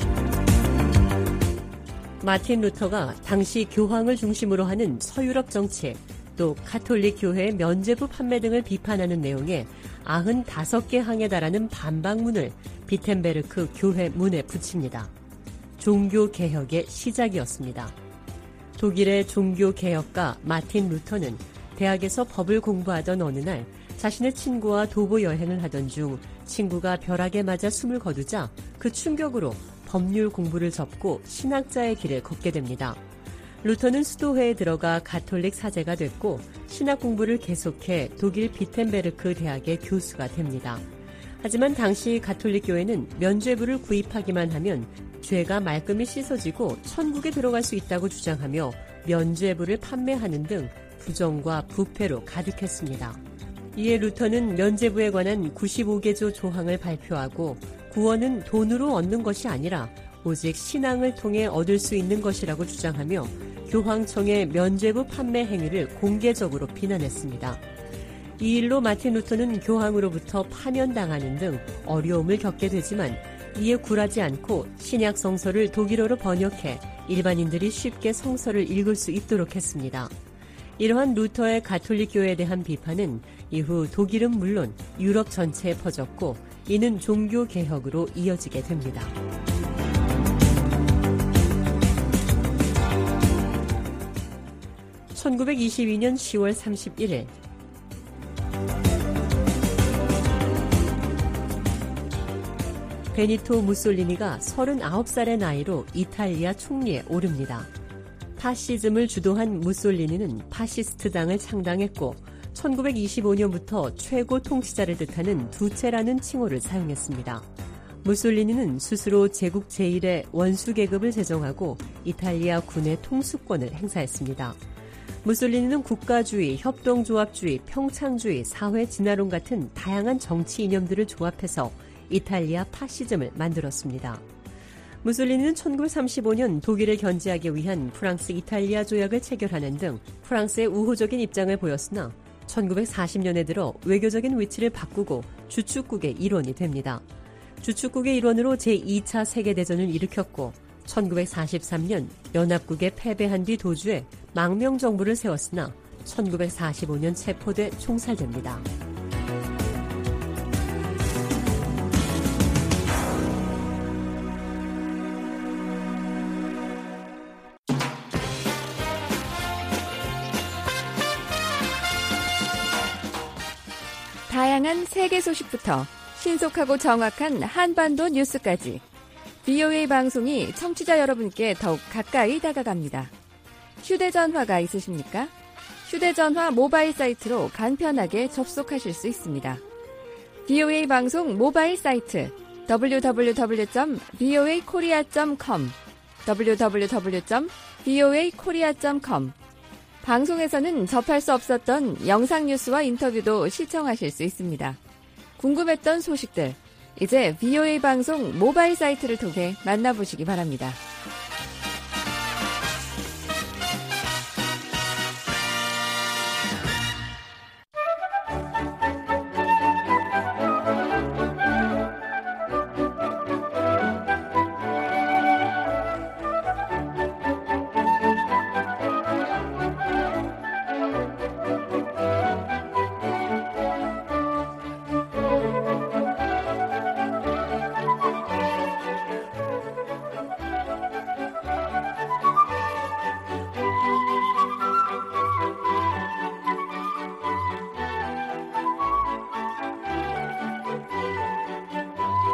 마틴 루터가 당시 교황을 중심으로 하는 서유럽 정치 또 가톨릭 교회의 면죄부 판매 등을 비판하는 내용의 구십오 개 항에 달하는 반박문을 비텐베르크 교회 문에 붙입니다. 종교개혁의 시작이었습니다. 독일의 종교개혁가 마틴 루터는 대학에서 법을 공부하던 어느 날 자신의 친구와 도보 여행을 하던 중 친구가 벼락에 맞아 숨을 거두자 그 충격으로 법률 공부를 접고 신학자의 길을 걷게 됩니다. 루터는 수도회에 들어가 가톨릭 사제가 됐고 신학 공부를 계속해 독일 비텐베르크 대학의 교수가 됩니다. 하지만 당시 가톨릭 교회는 면죄부를 구입하기만 하면 죄가 말끔히 씻어지고 천국에 들어갈 수 있다고 주장하며 면죄부를 판매하는 등 부정과 부패로 가득했습니다. 이에 루터는 면죄부에 관한 구십오 개조 조항을 발표하고 구원은 돈으로 얻는 것이 아니라 오직 신앙을 통해 얻을 수 있는 것이라고 주장하며 교황청의 면죄부 판매 행위를 공개적으로 비난했습니다. 이 일로 마틴 루터는 교황으로부터 파면당하는 등 어려움을 겪게 되지만 이에 굴하지 않고 신약 성서를 독일어로 번역해 일반인들이 쉽게 성서를 읽을 수 있도록 했습니다. 이러한 루터의 가톨릭 교회에 대한 비판은 이후 독일은 물론 유럽 전체에 퍼졌고 이는 종교 개혁으로 이어지게 됩니다. 천구백이십이 년 시월 삼십일일 베니토 무솔리니가 서른아홉 살의 나이로 이탈리아 총리에 오릅니다. 파시즘을 주도한 무솔리니는 파시스트당을 창당했고 천구백이십오 년부터 최고 통치자를 뜻하는 두체라는 칭호를 사용했습니다. 무솔리니는 스스로 제국 제일의 원수 계급을 제정하고 이탈리아 군의 통수권을 행사했습니다. 무솔리니는 국가주의, 협동조합주의, 평창주의, 사회 진화론 같은 다양한 정치 이념들을 조합해서 이탈리아 파시즘을 만들었습니다. 무솔리니는 천구백삼십오 년 독일을 견제하기 위한 프랑스 이탈리아 조약을 체결하는 등 프랑스의 우호적인 입장을 보였으나 천구백사십 년에 들어 외교적인 위치를 바꾸고 주축국의 일원이 됩니다. 주축국의 일원으로 제이 차 세계대전을 일으켰고 천구백사십삼 년 연합국에 패배한 뒤 도주해 망명정부를 세웠으나 천구백사십오 년 체포돼 총살됩니다. 다양한 세계 소식부터 신속하고 정확한 한반도 뉴스까지 비오에이 방송이 청취자 여러분께 더욱 가까이 다가갑니다. 휴대전화가 있으십니까? 휴대전화 모바일 사이트로 간편하게 접속하실 수 있습니다. 비오에이 방송 모바일 사이트 더블유 더블유 더블유 점 비오에이 코리아 점 컴 더블유 더블유 더블유 점 비오에이 코리아 점 컴 방송에서는 접할 수 없었던 영상 뉴스와 인터뷰도 시청하실 수 있습니다. 궁금했던 소식들, 이제 비오에이 방송 모바일 사이트를 통해 만나보시기 바랍니다.